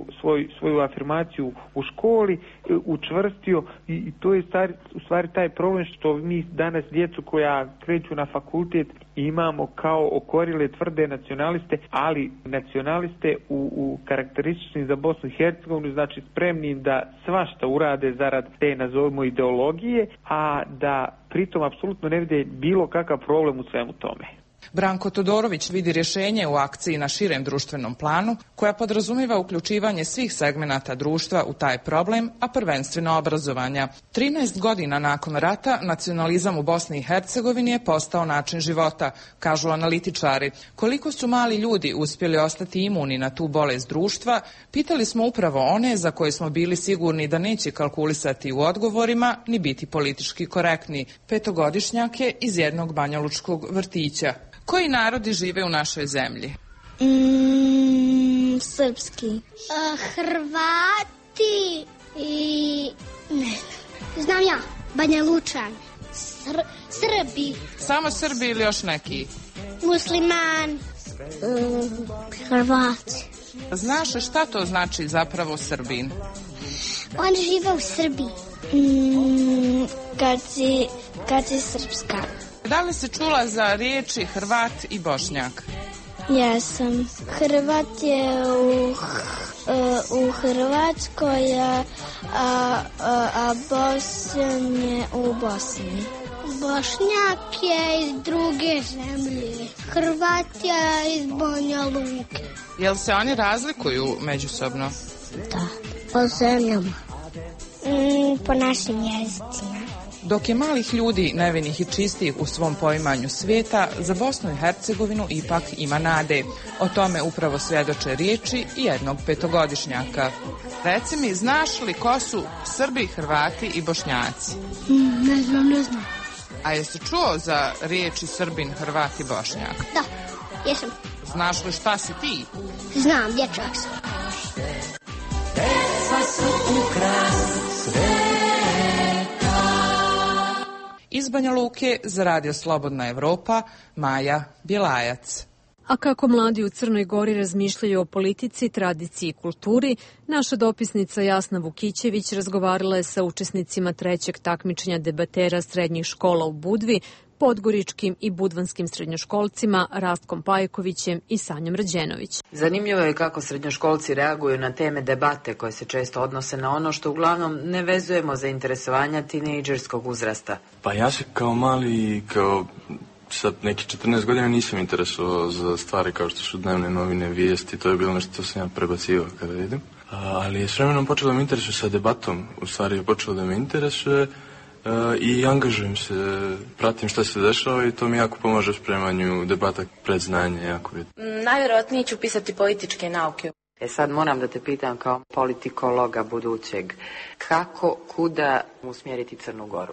svoju afirmaciju u školi, učvrstio, i to je u stvari taj problem što mi danas djecu koja kreću na fakultet imamo kao okorile tvrde nacionaliste, ali nacionaliste u karakterističnim za Bosnu i Hercegovinu, znači spremni da svašta urade zarad te, nazovimo, ideologije, a da pritom apsolutno ne vide bilo kakav problem u svemu tome. Branko Todorović vidi rješenje u akciji na širem društvenom planu, koja podrazumiva uključivanje svih segmenata društva u taj problem, a prvenstveno obrazovanja. 13 godina nakon rata nacionalizam u Bosni i Hercegovini je postao način života, kažu analitičari. Koliko su mali ljudi uspjeli ostati imuni na tu bolest društva, pitali smo upravo one za koje smo bili sigurni da neće kalkulisati u odgovorima ni biti politički korektni, petogodišnjake iz jednog banjalučkog vrtića. Koji narodi žive u našoj zemlji? Srpski. Hrvati i... ne znam ja. Banja Lučan. Srbi. Samo Srbi ili još neki? Musliman. Hrvati. Znaš šta to znači zapravo Srbin? On žive u Srbiji. Kad si srpska. Da li si čula za riječi Hrvat i Bošnjak? Jesam. Hrvat je u Hrvatskoj, a Bosan je u Bosni. Bošnjak je iz druge zemlje. Hrvat je iz Banja Luke. Jel se oni razlikuju međusobno? Da, po zemljama. Po našim jezicima. Dok je malih ljudi, nevinih i čistih u svom poimanju svijeta, za Bosnu i Hercegovinu ipak ima nade. O tome upravo svjedoče riječi jednog petogodišnjaka. Reci mi, znaš li ko su Srbi, Hrvati i Bošnjaci? Ne znam. A jesi čuo za riječi Srbin, Hrvat i Bošnjak? Da, jesam. Znaš li šta si ti? Znam, dječak sam. Deca su ukras sveta. Iz Banja Luke za Radio Slobodna Evropa, Maja Bjelajac. A kako mladi u Crnoj Gori razmišljaju o politici, tradiciji i kulturi, naša dopisnica Jasna Vukićević razgovarala je sa učesnicima trećeg takmičenja debatera srednjih škola u Budvi, podgoričkim i budvanskim srednjoškolcima Rastkom Pajkovićem i Sanjom Rađenović. Zanimljivo je kako srednjoškolci reaguju na teme debate koje se često odnose na ono što uglavnom ne vezujemo za interesovanja tinejdžerskog uzrasta. Pa ja se kao mali, kao sa nekih 14 godina nisam interesovao za stvari kao što su dnevne novine, vijesti, to je bilo nešto što sam ja prebacivao kada vidim. Ali je s vremenom počelo da me interesuje sa debatom, u stvari je počelo da me interesuje i angažujem se, pratim šta se dešava i to mi jako pomaže u spremanju debata, predznanje, jako vidim. Najvjerojatnije ću pisati političke nauke. Sad moram da te pitam kao politikologa budućeg, kako, kuda usmjeriti Crnu Goru?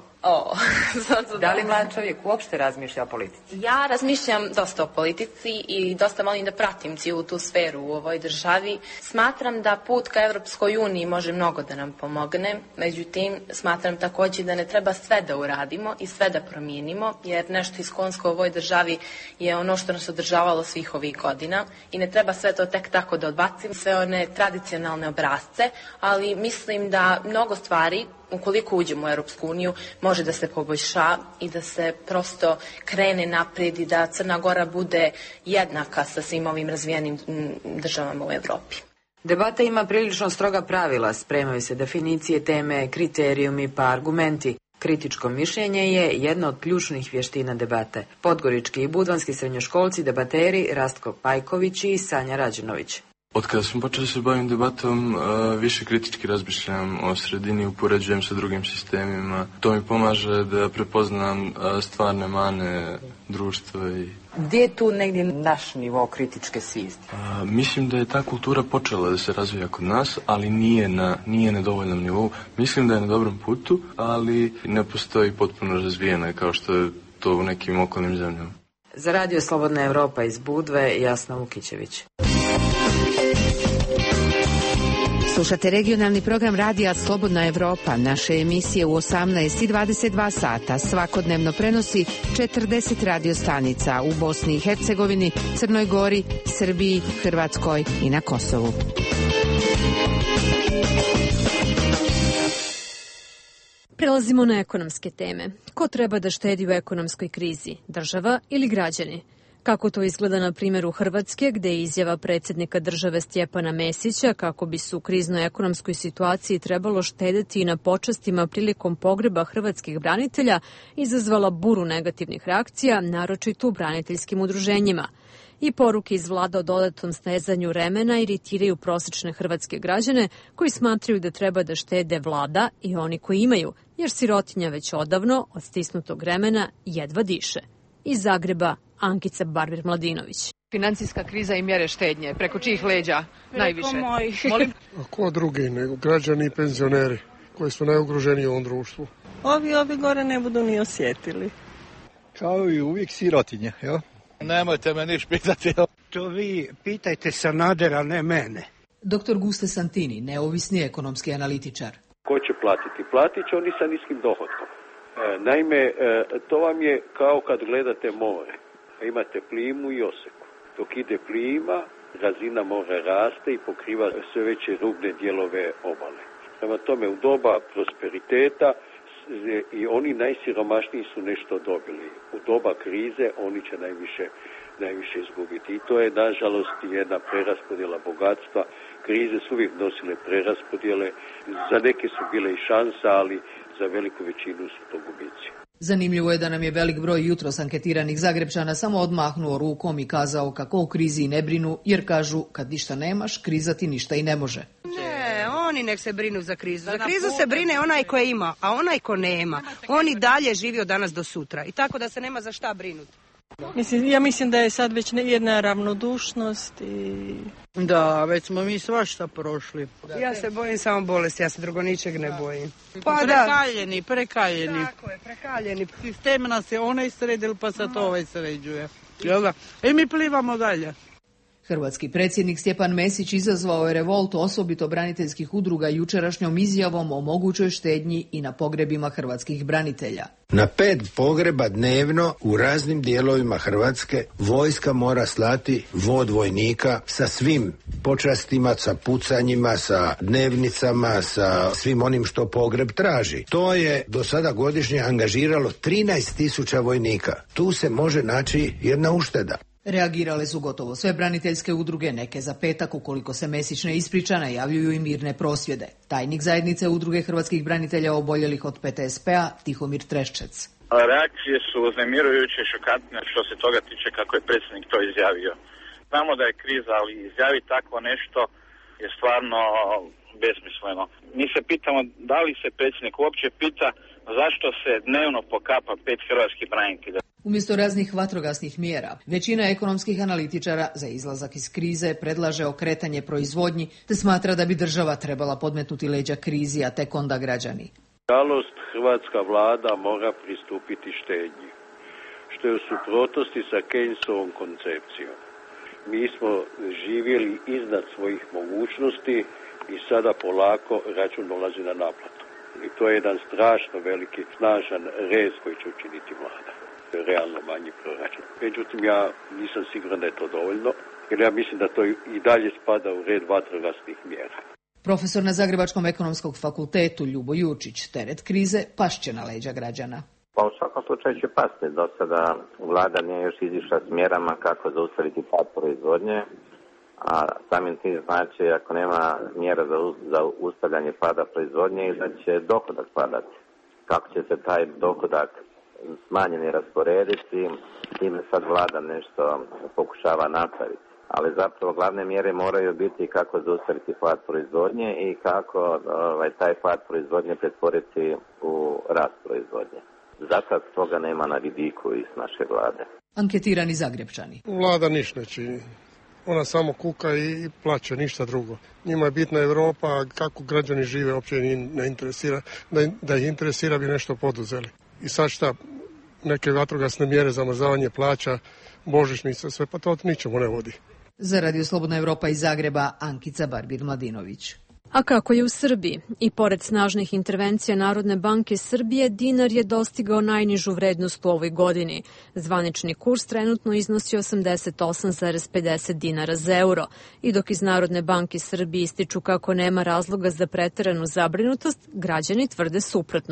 Da li mlad čovjek uopšte razmišlja o politici? Ja razmišljam dosta o politici i dosta volim da pratim cijelu tu sferu u ovoj državi. Smatram da put ka Evropskoj uniji može mnogo da nam pomogne, međutim smatram također da ne treba sve da uradimo i sve da promijenimo, jer nešto iskonsko u ovoj državi je ono što nas održavalo svih ovih godina i ne treba sve to tek tako da odbacim, sve one tradicionalne obrasce, ali mislim da mnogo stvari, ukoliko uđemo u Europsku uniju, može da se poboljša i da se prosto krene naprijed i da Crna Gora bude jednaka sa svim ovim razvijenim državama u Evropi. Debata ima prilično stroga pravila, spremaju se definicije, teme, kriterijumi pa argumenti. Kritičko mišljenje je jedna od ključnih vještina debate. Podgorički i budvanski srednjoškolci debateri Rastko Pajković i Sanja Rađenović. Od kada sam počeo se bavim debatom, više kritički razmišljam o sredini, upoređujem sa drugim sistemima. To mi pomaže da prepoznam stvarne mane društva. Gdje je tu negdje naš nivo kritičke svijesti? Mislim da je ta kultura počela da se razvija kod nas, ali nije na dovoljnom nivou. Mislim da je na dobrom putu, ali ne postoji potpuno razvijena kao što je to u nekim okolnim zemljama. Za Radio Slobodna Evropa iz Budve, Jasna Vukićević. Slušate regionalni program Radija Slobodna Evropa. Naše emisije u 18 i 22 sata svakodnevno prenosi 40 radiostanica u Bosni i Hercegovini, Crnoj Gori, Srbiji, Hrvatskoj i na Kosovu. Prelazimo na ekonomske teme. Ko treba da štedi u ekonomskoj krizi? Država ili građani? Kako to izgleda na primjeru Hrvatske, gde je izjava predsjednika države Stjepana Mesića kako bi se u kriznoj ekonomskoj situaciji trebalo štedeti i na počastima prilikom pogreba hrvatskih branitelja, izazvala buru negativnih reakcija, naročito u braniteljskim udruženjima. I poruke iz vlada o dodatnom stezanju remena iritiraju prosječne hrvatske građane koji smatraju da treba da štede vlada i oni koji imaju, jer sirotinja već odavno od stisnutog remena jedva diše. Iz Zagreba, Ankica Barbir-Mladinović. Financijska kriza i mjere štednje, preko čijih leđa najviše? Molim? A ko drugi nego građani i penzioneri koji su najugroženiji u ovom društvu? Ovi gore ne budu ni osjetili. Kao i uvijek sirotinja, jel? Nemojte me niš pitati. To vi pitajte Sanadera, ne mene. Dr. Guste Santini, neovisni ekonomski analitičar. Ko će platiti? Platit će oni sa niskim dohotkom. Naime, to vam je kao kad gledate more. Imate plimu i oseku. Dok ide plima, razina mora raste i pokriva sve veće rubne dijelove obale. Prema tome, u doba prosperiteta i oni najsiromašniji su nešto dobili. U doba krize oni će najviše izgubiti. I to je, nažalost, jedna preraspodjela bogatstva. Krize su uvijek nosile preraspodjele. Za neke su bile i šansa, ali za veliku većinu su to gubici. Zanimljivo je da nam je velik broj jutros anketiranih Zagrepčana samo odmahnuo rukom i kazao kako u krizi i ne brinu, jer kažu kad ništa nemaš, kriza ti ništa i ne može. Ne, oni nek se brinu za krizu. Za krizu se brine onaj ko ima, a onaj ko nema, on i dalje živi od danas do sutra. I tako da se nema za šta brinuti. Ja mislim da je sad već jedna ravnodušnost i... Da, već smo mi svašta prošli. Ja se bojim samo bolesti, ja se drugo ničeg ne bojim. Pa prekaljeni. Tako je, prekaljeni. Sistem nas je onaj sredil, pa sad ovaj sređuje. Jel da? I mi plivamo dalje. Hrvatski predsjednik Stjepan Mesić izazvao je revoltu osobito braniteljskih udruga jučerašnjom izjavom o mogućoj štednji i na pogrebima hrvatskih branitelja. Na 5 pogreba dnevno u raznim dijelovima Hrvatske vojska mora slati vod vojnika sa svim počastima, sa pucanjima, sa dnevnicama, sa svim onim što pogreb traži. To je do sada godišnje angažiralo 13.000 vojnika. Tu se može naći jedna ušteda. Reagirale su gotovo sve braniteljske udruge, neke za petak, ukoliko se Mesić ne ispriča, najavljuju i mirne prosvjede. Tajnik zajednice udruge hrvatskih branitelja oboljelih od PTSP-a, Tihomir Treščec. Reakcije su uznemirujuće i šokantne što se toga tiče kako je predsjednik to izjavio. Znamo da je kriza, ali izjaviti takvo nešto je stvarno besmisleno. Mi se pitamo da li se predsjednik uopće pita zašto se dnevno pokapa 5 hrvatskih branitelja. Umjesto raznih vatrogasnih mjera, većina ekonomskih analitičara za izlazak iz krize predlaže okretanje proizvodnji te smatra da bi država trebala podmetnuti leđa krizi, a tek onda građani. Nažalost, hrvatska vlada mora pristupiti štednji, što je u suprotnosti sa Keynesovom koncepcijom. Mi smo živjeli iznad svojih mogućnosti i sada polako račun dolazi na naplatu. I to je jedan strašno veliki, snažan rez koji će učiniti vlada. Realno manji proračun. Međutim, ja nisam siguran da je to dovoljno, jer ja mislim da to i dalje spada u red vatrogasnih mjera. Profesor na Zagrebačkom ekonomskom fakultetu Ljubo Jurčić, teret krize pašće na leđa građana. Pa u svakom slučaju će pasti. Do sada vlada nije još izišla s mjerama kako zaustaviti pad proizvodnje, a samim tim znači ako nema mjera za ustavljanje pada proizvodnje i da će dohodak padati. Kako će se taj dohodak smanjeni rasporediti, time sad vlada nešto pokušava napraviti. Ali zapravo glavne mjere moraju biti kako zaustaviti pad proizvodnje i kako taj pad proizvodnje pretvoriti u rast proizvodnje. Zato toga nema na vidiku iz naše vlade. Anketirani Zagrepčani. Vlada ništa ne čini. Ona samo kuka i plaće, ništa drugo. Njima je bitna Europa, kako građani žive, uopće ne interesira. Da ih interesira bi nešto poduzeli. I sad šta, neke vatrogasne mjere, zamrzavanje plaća, božićnica, sve, pa to ničemu ne vodi. Za Radio Slobodna Evropa iz Zagreba, Ankica Barbir-Mladinović. A kako je u Srbiji? I pored snažnih intervencija Narodne banke Srbije, dinar je dostigao najnižu vrednost u ovoj godini. Zvanični kurs trenutno iznosi 88,50 dinara za euro. I dok iz Narodne banke Srbije ističu kako nema razloga za preteranu zabrinutost, građani tvrde suprotno.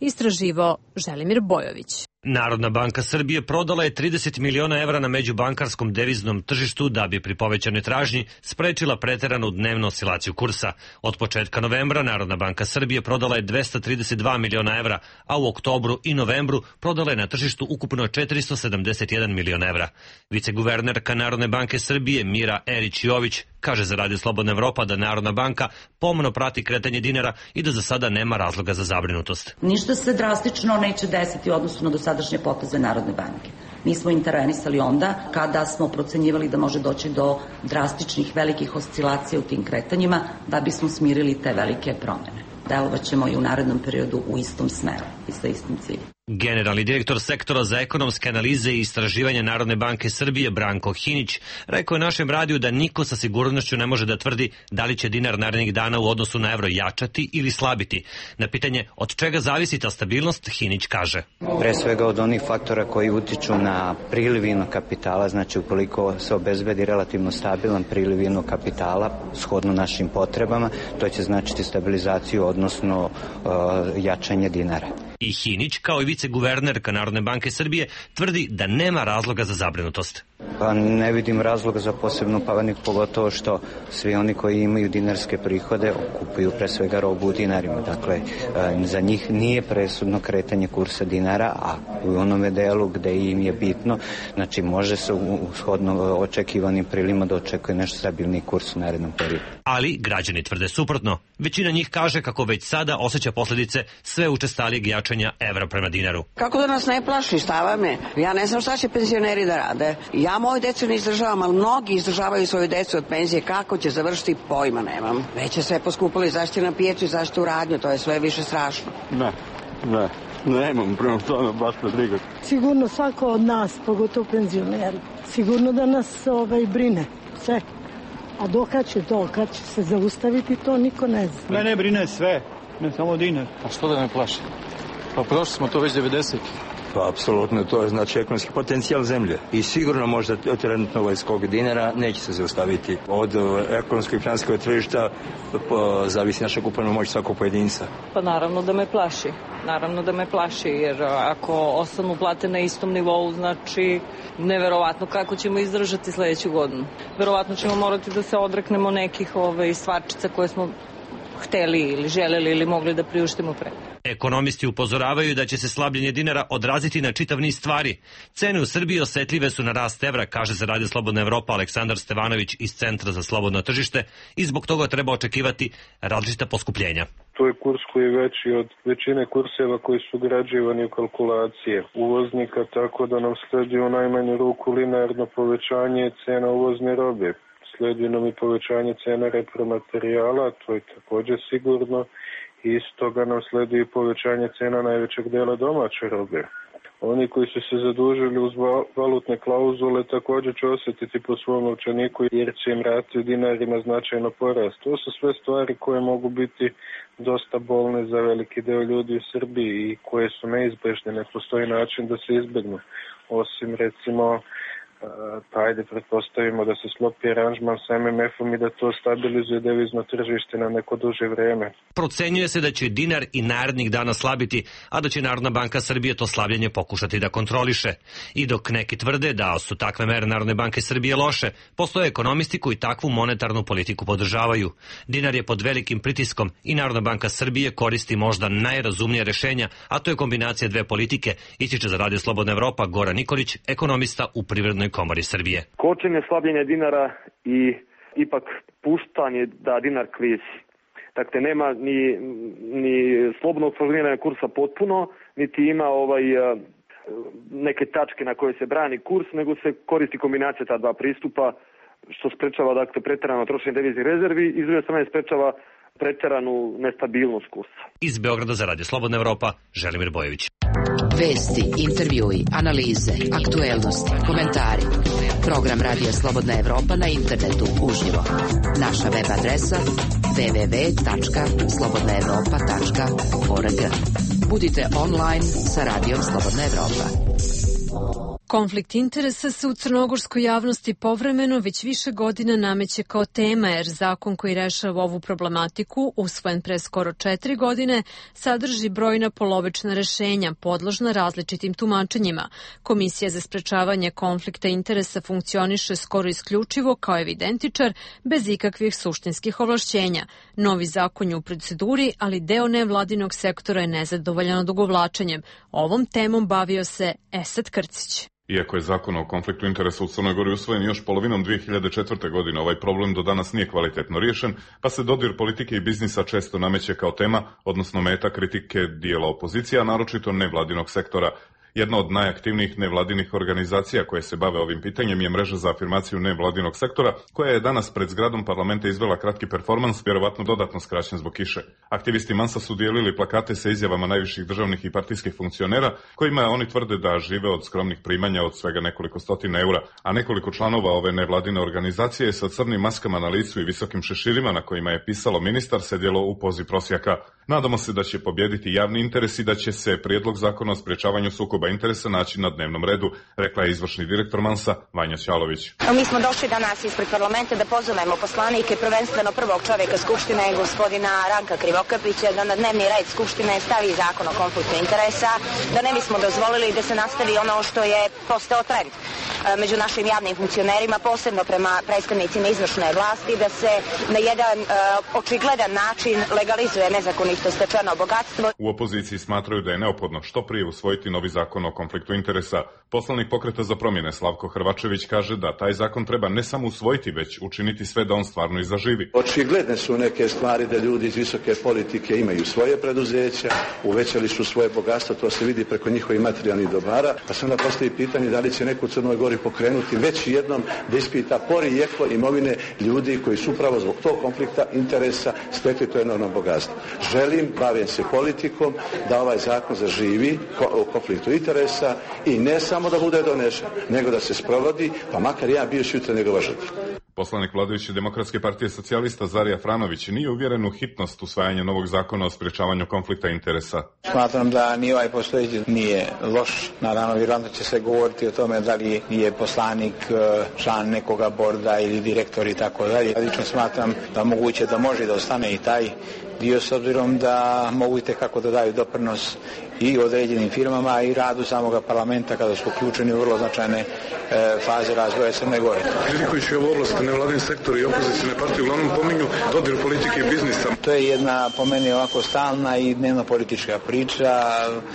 istraživao Želimir Bojović. Narodna banka Srbije prodala je 30 miliona evra na međubankarskom deviznom tržištu da bi pri povećanoj tražnji sprečila preteranu dnevnu oscilaciju kursa. Od početka novembra Narodna banka Srbije prodala je 232 miliona evra, a u oktobru i novembru prodala je na tržištu ukupno 471 miliona evra. Viceguvernerka Narodne banke Srbije Mira Erić-Jović kaže za Radio Slobodna Evropa da Narodna banka pomno prati kretanje dinara i da za sada nema razloga za zabrinutost. Ništa se drastično neće desiti u odnosu na dosadašnje poteze Narodne banke. Mi smo intervenisali onda kada smo procenjivali da može doći do drastičnih velikih oscilacija u tim kretanjima da bismo smirili te velike promene. Delovaćemo i u narednom periodu u istom smeru i sa istim ciljem. Generalni direktor sektora za ekonomske analize i istraživanja Narodne banke Srbije Branko Hinić rekao je našem radiju da niko sa sigurnošću ne može da tvrdi da li će dinar narednih dana u odnosu na evro jačati ili slabiti. Na pitanje od čega zavisi ta stabilnost, Hinić kaže: Pre svega od onih faktora koji utiču na priliv inoga kapitala, znači ukoliko se obezbedi relativno stabilan priliv inoga kapitala shodno našim potrebama, to će značiti stabilizaciju, odnosno jačanje dinara. I Hinić, kao i viceguvernerka Narodne banke Srbije, tvrdi da nema razloga za zabrinutost. Pa ne vidim razloga za posebnu paniku, pogotovo što svi oni koji imaju dinarske prihode kupuju pre svega robu u dinarima. Dakle, za njih nije presudno kretanje kursa dinara, a u onome delu gde im je bitno, znači može se shodno očekivanim prilima da očekuje nešto stabilni kurs u narednom periodu. Ali građani tvrde suprotno. Većina njih kaže kako već sada osjeća posljedice sve učestalijeg jačanja evra prema dinaru. Kako da nas ne plaši, stava me? Ja ne znam šta će penzioneri da rade. Ja moju decu ne izdržavam, ali mnogi izdržavaju svoju decu od penzije. Kako će završiti, pojma nemam. Već je sve poskupilo i zašto na pijecu i zašto u radnju, to je sve više strašno. Nemam prema tome baš na briga. Sigurno svako od nas, pogotovo penzioneri, sigurno da nas brine sve. A dokad će se zaustaviti, to niko ne zna. Mene brine sve, ne samo dinar. A što da me plaši? Pa prošli smo to već 90. Pa apsolutno, to je znači ekonomski potencijal zemlje. I sigurno možda trenutno ovaj skok dinara neće se zaustaviti. Od ekonomskog i financijskog tržišta zavisi naša kupovna moć svakog pojedinca. Pa naravno da me plaši. Naravno da me plaši, jer ako ostanu plate na istom nivou, znači neverovatno kako ćemo izdržati sljedeću godinu. Verovatno ćemo morati da se odreknemo nekih stvarčica koje smo hteli ili želeli ili mogli da priuštimo pre. Ekonomisti upozoravaju da će se slabljenje dinara odraziti na čitav niz stvari. Cene u Srbiji osetljive su na rast evra, kaže za Radio Slobodna Evropa Aleksandar Stevanović iz Centra za slobodno tržište, i zbog toga treba očekivati različita poskupljenja. To je kurs koji je veći od većine kurseva koji su ugrađivani u kalkulacije uvoznika, tako da nam sledi u najmanju ruku linearno povećanje cena uvozne robe. Sledi nam i povećanje cena repromaterijala, to je također sigurno. Iz toga nam sledi i povećanje cena najvećeg dela domaće robe. Oni koji su se zadužili uz valutne klauzule također će osjetiti po svom novčaniku jer će im rate u dinarima značajno porast. To su sve stvari koje mogu biti dosta bolne za veliki deo ljudi u Srbiji i koje su neizbežne. Ne postoji način da se izbegnu. Osim recimo ajde pretpostavimo da se sklopi aranžman sa MMF-om i da to stabilizuje devizno tržište na neko duže vreme. Procenjuje se da će dinar i narednih dana slabiti, a da će Narodna banka Srbije to slabljenje pokušati da kontroliše. I dok neki tvrde da su takve mere Narodne banke Srbije loše, postoje ekonomisti koji takvu monetarnu politiku podržavaju. Dinar je pod velikim pritiskom i Narodna banka Srbije koristi možda najrazumnije rešenja, a to je kombinacija dve politike, ističe za Radio Slobodna Evropa Goran Nikolić, ekonomista u Privrednoj komori Srbije. Kočenje slabljenja dinara i ipak puštanje da dinar klizi. Dakle, nema ni slobodnog formiranja kursa potpuno, niti ima neke tačke na koje se brani kurs, nego se koristi kombinacija ta dva pristupa, što sprečava preterano trošenje deviznih rezervi i s druge strane sprečava preteranu nestabilnost kursa. Iz Beograda za Radio Slobodna Evropa, Želimir Bojović. Vesti, intervjui, analize, aktuelnosti, komentari. Program Radija Slobodna Evropa na internetu uživo. Naša web adresa www.slobodnaevropa.org. Budite online sa Radijom Slobodna Evropa. Konflikt interesa se u crnogorskoj javnosti povremeno već više godina nameće kao tema, jer zakon koji rešava ovu problematiku, usvojen pre skoro 4 godine, sadrži brojna polovična rešenja, podložna različitim tumačenjima. Komisija za sprečavanje konflikta interesa funkcioniše skoro isključivo kao evidentičar, bez ikakvih suštinskih ovlašćenja. Novi zakon je u proceduri, ali deo nevladinog sektora je nezadovoljan odugovlačenjem. Ovom temom bavio se Esad Krcić. Iako je zakon o konfliktu interesa u Crnoj Gori usvojen još polovinom 2004. godine, ovaj problem do danas nije kvalitetno riješen, pa se dodir politike i biznisa često nameće kao tema, odnosno meta kritike dijela opozicija, a naročito nevladinog sektora. Jedna od najaktivnijih nevladinih organizacija koje se bave ovim pitanjem je Mreža za afirmaciju nevladinog sektora, koja je danas pred zgradom parlamenta izvela kratki performans, vjerovatno dodatno skraćen zbog kiše. Aktivisti Mansa su dijelili plakate sa izjavama najviših državnih i partijskih funkcionera, kojima oni tvrde da žive od skromnih primanja od svega nekoliko stotina eura, a nekoliko članova ove nevladine organizacije sa crnim maskama na licu i visokim šeširima na kojima je pisalo ministar sedjelo u pozi prosjaka. Nadamo se da će pobjediti javni interes i da će se prijedlog zakona o sprečavanju sukoba interesa naći na dnevnom redu, rekla je izvršni direktor Mansa, Vanja Ćalović. Mi smo došli danas ispred parlamenta da pozovemo poslanike, prvenstveno prvog čovjeka Skupštine, gospodina Ranka Krivokapića, da na dnevni red Skupštine stavi zakon o konfliktu interesa, da ne bismo dozvolili da se nastavi ono što je postao trend među našim javnim funkcionerima, posebno prema predstavnicima izvršne vlasti, da se na jedan očigledan način legalizuje nezakonito stečeno bogatstvo. U opoziciji smatraju da je neophodno što prije usvojiti novi zakon o konfliktu interesa. Poslanik Pokreta za promjene Slavko Hrvačević kaže da taj zakon treba ne samo usvojiti, već učiniti sve da on stvarno i zaživi. Očigledne su neke stvari da ljudi iz visoke politike imaju svoje preduzeća, uvećali su svoje bogatstvo, to se vidi preko njihovih materijalnih dobara, pa se onda postavi pitanje da li će neko u Crnoj Gori pokrenuti već jednom da ispita porijeklo imovine ljudi koji su upravo zbog tog konflikta interesa stekli to enormno bogatstvo. Želim, bavim se politikom, da ovaj zakon zaživi o konfliktu interesa i ne samo da bude donešen, nego da se sprovodi, pa makar ja bio sutra njegova žrtva. Poslanik vladajuće Demokratske partije socijalista Zarija Franović nije uvjeren u hitnost usvajanja novog zakona o sprečavanju konflikta interesa. Smatram da ni ovaj postojeći nije loš. Naravno, vjerojatno će se govoriti o tome da li je poslanik član nekoga borda ili direktor i tako dalje. Lično smatram da moguće da može da ostane i taj dio, s obzirom da mogu i tekako da daju doprinos i određenim firmama i radu samoga parlamenta kada su uključeni u vrlo značajne faze razvoja Crne Gore. Kritikujući ovu oblast nevladin sektor i opozicijne partije uglavnom pominju dodir politike i biznisa. To je jedna po meni ovako stalna i dnevno politička priča,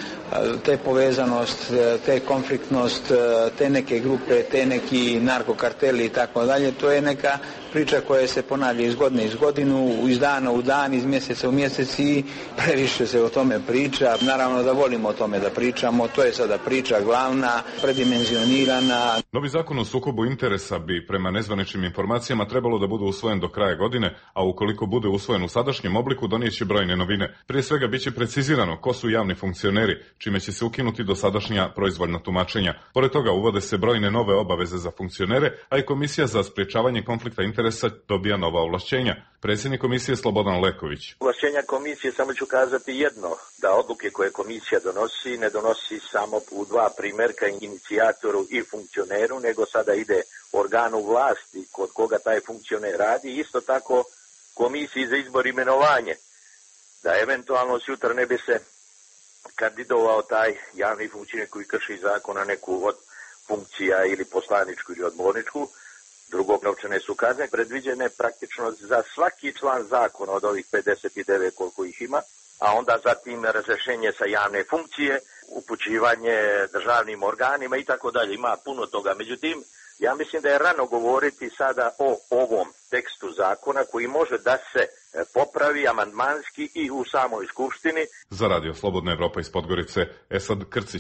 te povezanost, te konfliktnost, te neke grupe, te neki narkokarteli i tako dalje, to je neka priča koja se ponavlja iz godine iz godinu, iz dana u dan, iz mjeseca u mjesec i previše se o tome priča. Naravno da volimo o tome da pričamo, to je sada priča glavna, predimenzionirana. Novi zakon o sukobu interesa bi prema nezvaničnim informacijama trebalo da bude usvojen do kraja godine, a ukoliko bude usvojen u sadašnjem obliku donijeće brojne novine. Prije svega biće precizirano ko su javni funkcioneri, čime će se ukinuti dosadašnja proizvoljna tumačenja. Pored toga uvode se brojne nove obaveze za funkcionere, a i Komisija za sprečavanje konflikta interesa dobija nova ovlašćenja. Predsjednik komisije Slobodan Leković. Ovlašćenja komisije, samo ću kazati jedno, da odluke koje komisija donosi ne donosi samo u dva primjerka inicijatoru i funkcioneru, nego sada ide organu vlasti kod koga taj funkcioner radi, isto tako komisiji za izbor i imenovanje, da eventualno sutra ne bi se kandidovao taj javni funkcioner koji krši zakon na neku od funkcija ili poslaničku ili odborničku. Drugog, novčane su kazne predviđene praktično za svaki član zakona od ovih 59 koliko ih ima, a onda zatim razrješenje sa javne funkcije, upućivanje državnim organima i tako dalje. Ima puno toga. Međutim, ja mislim da je rano govoriti sada o ovom tekstu zakona koji može da se popravi amandmanski i u samoj skupštini. Za Radio Slobodna Evropa iz Podgorice, Esad Krcić.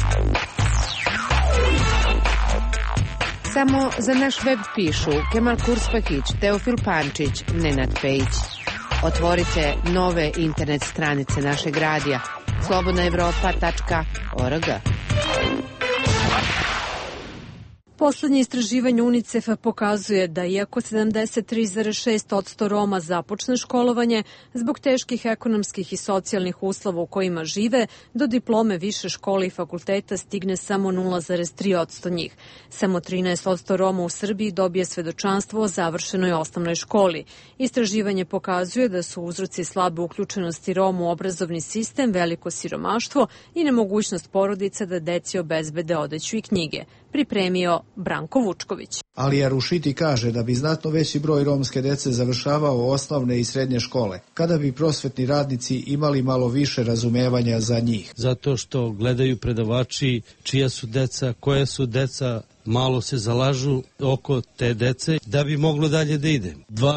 Samo za naš web pišu Kemal Kurspahić, Teofil Pančić, Nenad Pejić. Otvorite nove internet stranice našeg radija slobodnaevropa.org. Poslednje istraživanje UNICEF-a pokazuje da iako 73,6% Roma započne školovanje, zbog teških ekonomskih i socijalnih uslova u kojima žive, do diplome više škole i fakulteta stigne samo 0,3% njih. Samo 13% Roma u Srbiji dobije svedočanstvo o završenoj osnovnoj školi. Istraživanje pokazuje da su uzroci slabe uključenosti Roma u obrazovni sistem, veliko siromaštvo i nemogućnost porodica da deci obezbede odeću i knjige. Pripremio Branko Vučković. Alija Rušiti kaže da bi znatno veći broj romske dece završavao osnovne i srednje škole, kada bi prosvetni radnici imali malo više razumevanja za njih. Zato što gledaju predavači čija su deca, koja su deca, malo se zalažu oko te dece da bi moglo dalje da ide.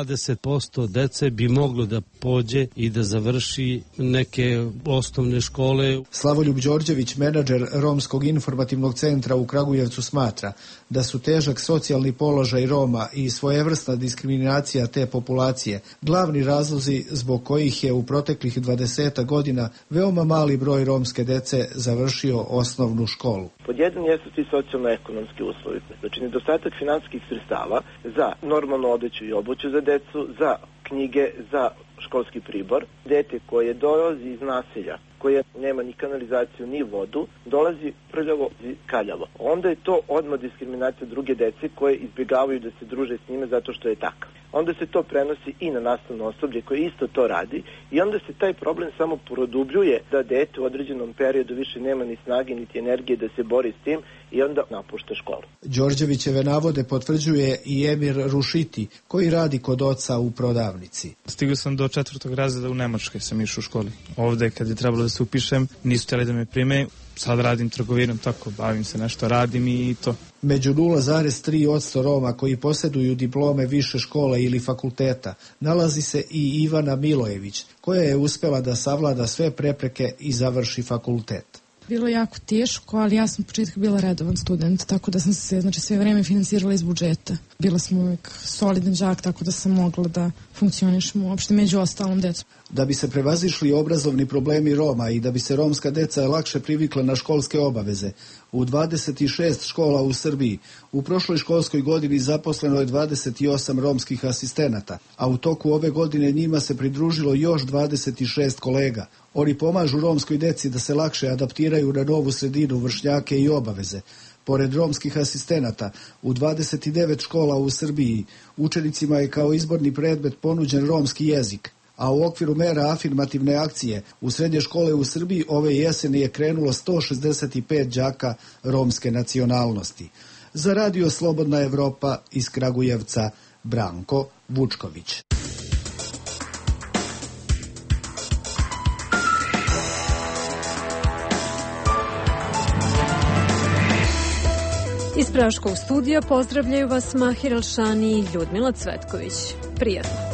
20% dece bi moglo da pođe i da završi neke osnovne škole. Slavoljub Đorđević, menadžer Romskog informativnog centra u Kragujevcu, smatra da su težak socijalni položaj Roma i svojevrsna diskriminacija te populacije glavni razlozi zbog kojih je u proteklih 20 godina veoma mali broj romske dece završio osnovnu školu. Pod jedan jesu ti socijalno-ekonomski uslovi. Znači, nedostatak finansijskih sredstava za normalnu odeću i obuću za decu, za knjige, za školski pribor. Dete koje dolazi iz naselja, koje nema ni kanalizaciju ni vodu, dolazi prljavo i kaljavo. Onda je to odmah diskriminacija druge dece koje izbjegavaju da se druže s njime zato što je takav. Onda se to prenosi i na nastavno osoblje koje isto to radi i onda se taj problem samo produbljuje da dete u određenom periodu više nema ni snage niti energije da se bori s tim i onda napušta školu. Đorđevićeve navode potvrđuje i Emir Rušiti koji radi kod oca u prodavnici. Stigao sam do 4. razreda u Nemačkoj, sam išao u školi. Ovde kad je trebalo da se upišem, nisu htjeli da me prime. Sad radim trgovinom, tako, bavim se nešto, radim i to. Među 0,3% Roma koji posjeduju diplome više škole ili fakulteta nalazi se i Ivana Milojević, koja je uspela da savlada sve prepreke i završi fakultet. Bilo je jako teško, ali ja sam u početku bila redovan student, tako da sam se sve vreme finansirala iz budžeta. Bila sam uvijek solidan đak, tako da sam mogla da funkcionišem uopšte među ostalom decom. Da bi se prevazišli obrazovni problemi Roma i da bi se romska deca lakše privikla na školske obaveze, u 26 škola u Srbiji u prošloj školskoj godini zaposleno je 28 romskih asistenata, a u toku ove godine njima se pridružilo još 26 kolega. Oni pomažu romskoj deci da se lakše adaptiraju na novu sredinu, vršnjake i obaveze. Pored romskih asistenata, u 29 škola u Srbiji učenicima je kao izborni predmet ponuđen romski jezik, a u okviru mera afirmativne akcije u srednje škole u Srbiji ove jeseni je krenulo 165 đaka romske nacionalnosti. Za Radio Slobodna Evropa iz Kragujevca, Branko Vučković. Iz Praškog studija pozdravljaju vas Mahir Alšani i Ljudmila Cvetković. Prijatno.